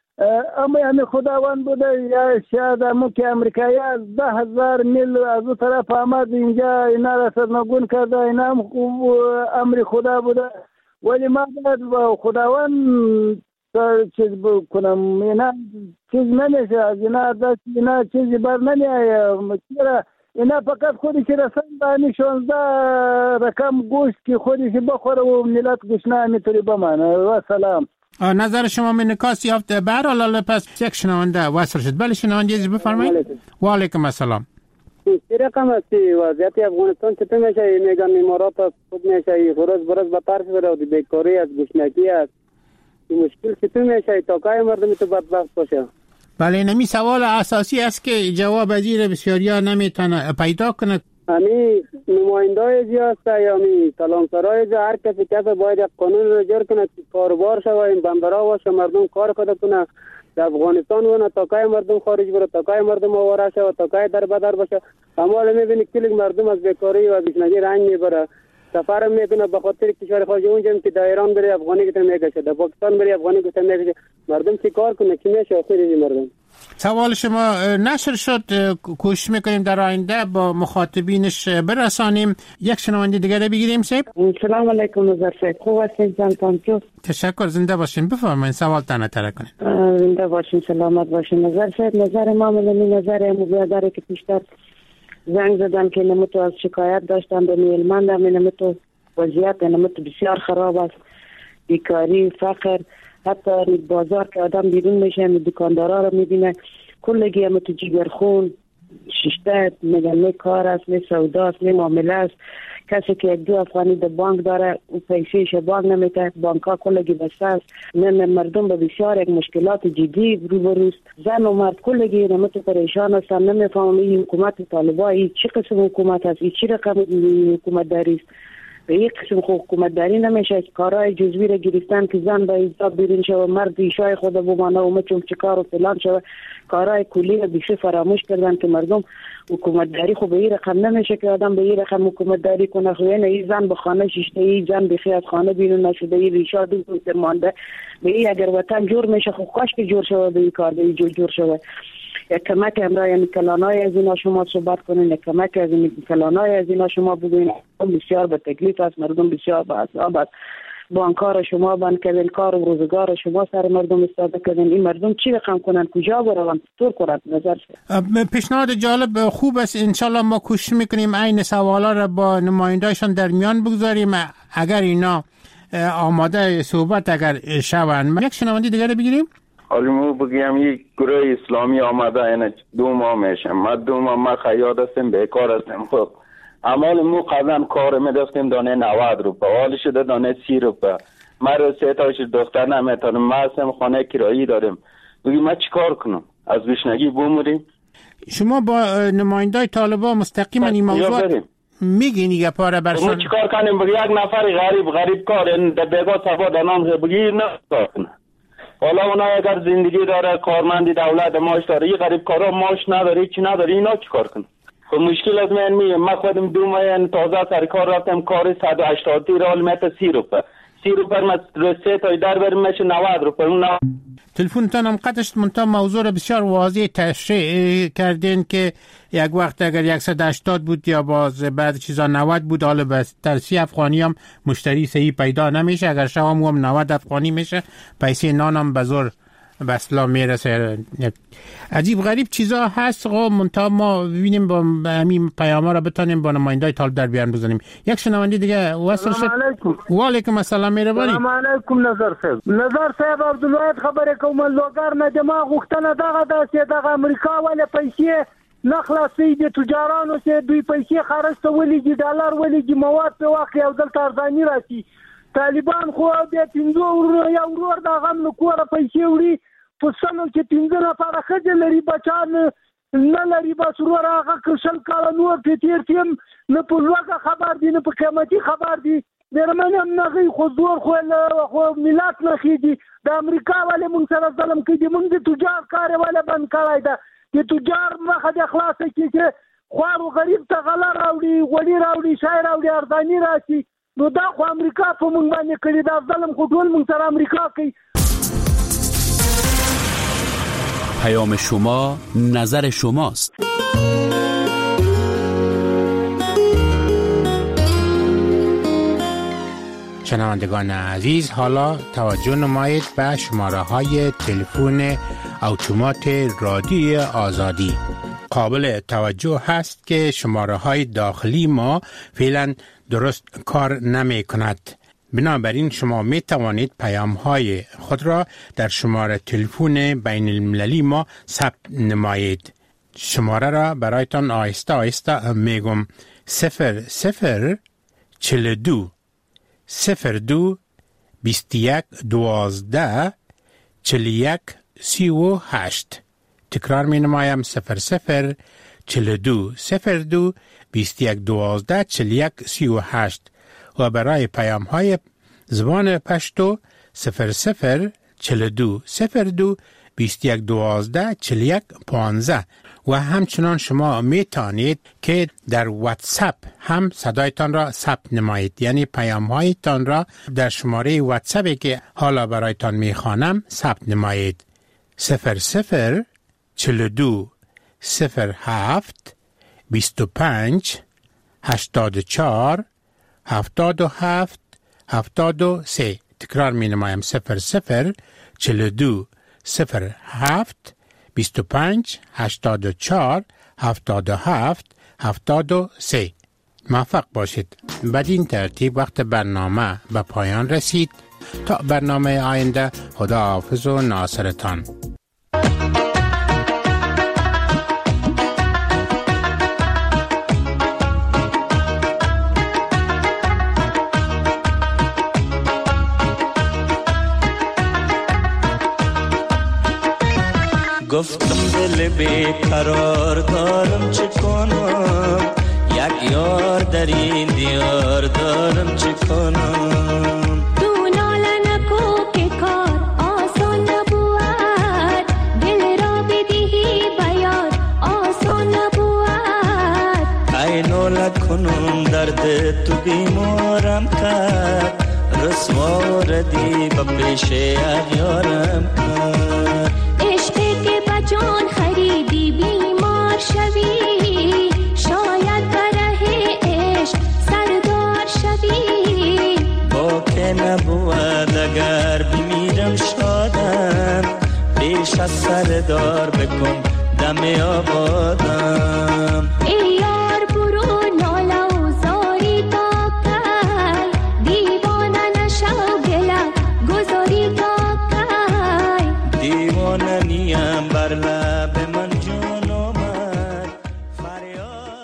اما یعنی خداوند بوده یا شاید همون که امریکایی از 10,000 میل از اون طرف آمد اینجا اینا را سرنگون کرده. اینا هم امر خدا بوده ولی ما باید با خداوند چیز بکنم. اینا چیز نمیشه از اینا دست اینا چیزی بر نمیایه. اینا فقط خودش رسن دانی 16 رقم گوشت که خودش بخوره و ملت گشنه میتونی بمانه. و سلام. نظر شما من نکاس یافته برحال پس یک شنونده وصل شد. بله شنونده یزی بفرمایید. و علیکم السلام. چی رقم هستی وضعیت افغانستان چطور میشه؟ میگن امارات خود میشه روز به طرف بره و بیکاری از گشنگی است. این مشکل چطور میشه تا که مردم تو بدبخت باشه؟ بله نمی سوال اساسی است که جواب ازیر بسیاریا نمیتونه پیدا کنه. همی نمایندای جیاست یا همی کلانسرای جا هر کسی باید یک قانون رو جور کنه که کاربار شوه این بندرها باشه مردم کار کنه در افغانستان ونه تاکای مردم خارج بره تاکای مردم آواره شوه تاکای در بدر باشه. اما میبینی کلیک مردم از بیکاری و بیشنگی رنگ میبره سفر میکنه به خاطر کشور خارج اونجا که در ایران بری افغانی که میگشه در پاکستان بری افغانی که میگشه مردم چی کار کنه کی میشه آخری مردم. سوال شما نشر شد کوشش میکنیم در آینده با مخاطبینش برسانیم. یک شنونده دیگه بگیریم سیب. سلام علیکم نظر صاحب خوب هستین زنتان تشکر زنده باشین بفرمایید سوال تنه تره کنید. زنده باشین سلامت باشین نظر صاحب. نظر ما من نظر مبادره که پیشتر زنگ زدم که نمتو از شکایت داشتم به میلمندم نمتو وضعیت نمتو بسیار خراب است بیکاری فقر حتی بازار که آدم بیرون میشه دکاندارا رو میبینه کلگی هم تو جیگرخون ششته میگن نه کار است نه سودا است نه معامله است. کسی که 1-2 افغانی در بانک داره او پیسهش بانک نمیده بانک ها کلگی بسته است. نه مردم به بسیار یک مشکلات جدی روبروست. زن و مرد کلگی نمت پریشان هستن. نمیفهمم این حکومت طالبان چی قسم حکومت است چی رقم حکومت داری است. به این قسم حکومت داری نمیشه که کارهای جزوی را گرفتن که زن به ایجاب بیرون شوه، مرد ایشای خود بمانه و مچم چکار و فلان شوه. کارهای کلی را بیشتر فراموش کردن که مردم حکومت داری خب به این رقم نمیشه که آدم به این رقم حکومت داری کنه. خب این زن به خانه ششته، این زن بخی از خانه بیرون نشده، این ریشا دو مانده. به این اگر وطن جور میشه خب کاش که جور شوه، به این کار به این جور شوه. یک کمک امرا یعنی کلانای از اینا شما صحبت کنین، یک کمک از این کلانای از اینا شما بگوین. بسیار به تکلیف است، مردم بسیار به عذاب است. بانکار شما بند کردین، کار و روزگار شما سر مردم استاده کردین. این مردم چی رقم کنن، کجا برون، طور کنن؟ نظر پیشنهاد جالب خوب است. انشالله ما کوشش میکنیم این سوالا را با نمایندهشان در میان بگذاریم اگر اینا آماده صحبت اگر شوند. یک شنونده دیگر بگیریم. حالی مو بگیم یک گروه اسلامی آمده اینه 2 ماه میشم، ما 2 ماه ما خیاط هستیم، بیکار هستیم. خب اما مو قبلا کار میدفتیم دانه 90 روپه، حالی شده دانه 30 روپه. ما رو 3 تاش دختر نمیتونم، ما هستیم خانه کرایی داریم. بگیم ما چیکار کنم؟ از گشنگی بمیریم؟ شما با نمایندای طالبان مستقیما این موضوع میگین یه پاره برشان؟ ما چیکار کنیم؟ بگی یک نفر غریب کار این بیگا صفا دنام بگی نه کنه. حالا اونا اگر زندگی داره، کارمندی دولت ماش داره، این غریب کارا ماش نداره، چی نداره، اینا چیکار کنه؟ خب مشکل از من میگه. ما خودم 2 ماه تازه سر کار رفتم، کار 180 رال متر 30 روپه. 30 روپه ما 3 تا در بریم میشه 90 روپه. اون تلفنتان هم قطع شد. منتها موضوع را بسیار واضح تشریح کردین که یک وقت اگر 180 بود یا باز بعد چیزا 90 بود، حالا بس در 30 افغانی هم مشتری صحیح پیدا نمیشه. اگر شام هم 90 افغانی میشه، پیسه نان هم به زور به اصلا میرسه. عجیب غریب چیزا هست. منتها ما ببینیم با همین پیاما را بتونیم با نمایندای طالب در بیان بزنیم. یک شنونده دیگه وصل شد. و علیکم السلام، مهربانی. سلام علیکم نظر صاحب عبدالواحد خبره کوم. لوګر نه دماغ غوښتنه دغه د دغه امریکا ولې پیسې نخلاصي د تجارانو چې دوی پیسې خرج ته ولېږي، ډالر ولېږي، مواد په واقع او دلته ارزاني راشي. طالبان خو د 15 یا ورور د غم نو کوره پیسې وړي په سنو کې 15 نفر ښځې لري، بچان نه لري. بس ورور هغه 20 کاله نور په تیر تیم نه په لوګه خبر دي نه په قیمتي خبر دي. درمن هم نغی خو زور خو ملت نه خېږي. د امریکا ولې مونږ سره ظلم کوي؟ مونږ د تجار کار ولې بند کړی ده؟ د تجار مخه د خلاصه کې چې خوار و غریب ته غله راوړي، غوړي راوړي، شای راوړي، ارزاني راشي. نو دا خو امریکا په مونږ باندې کړي دا ظلم، خو ټول مونږ سره امریکا کوي. پیام شما نظر شماست. شنوندگان عزیز، حالا توجه نمایید به شماره های تلفن اتومات رادیو آزادی. قابل توجه هست که شماره های داخلی ما فعلا درست کار نمی کند. بنابراین شما می توانید پیام های خود را در شماره تلفن بین المللی ما ثبت نمایید. شماره را برایتان آهسته آهسته میگم: 0042 02 21 12 41 38. تکرار می نمایم: 0042 02 21 12 41 38. و برای پیام های زبان پشتو 0042 02 21 12 41 15. و همچنان شما می توانید که در واتساپ هم صدایتان را ثبت نمایید، یعنی پیام هایتان را در شماره واتساپی که حالا برایتان می خوانم ثبت نمایید: 0042 07 25 84 77 73. تکرار می نمایم: 0042 07 25 84 77 73. موفق باشید. بدین ترتیب وقت برنامه به پایان رسید. تا برنامه آینده، خدا حافظ و ناصرتان. گفتم دل بیقرار دارم چه کنم، یک یار در این دیار دارم چه نکنم درد تو بیمارم کرد رسوا ردی با پیش اغیارم کرد عشقی که بجان خریدی بیمار شوی شاید بره عشق سردار شوی با که نبود اگر بمیرم شادم پیش از سردار بکن دم آبادم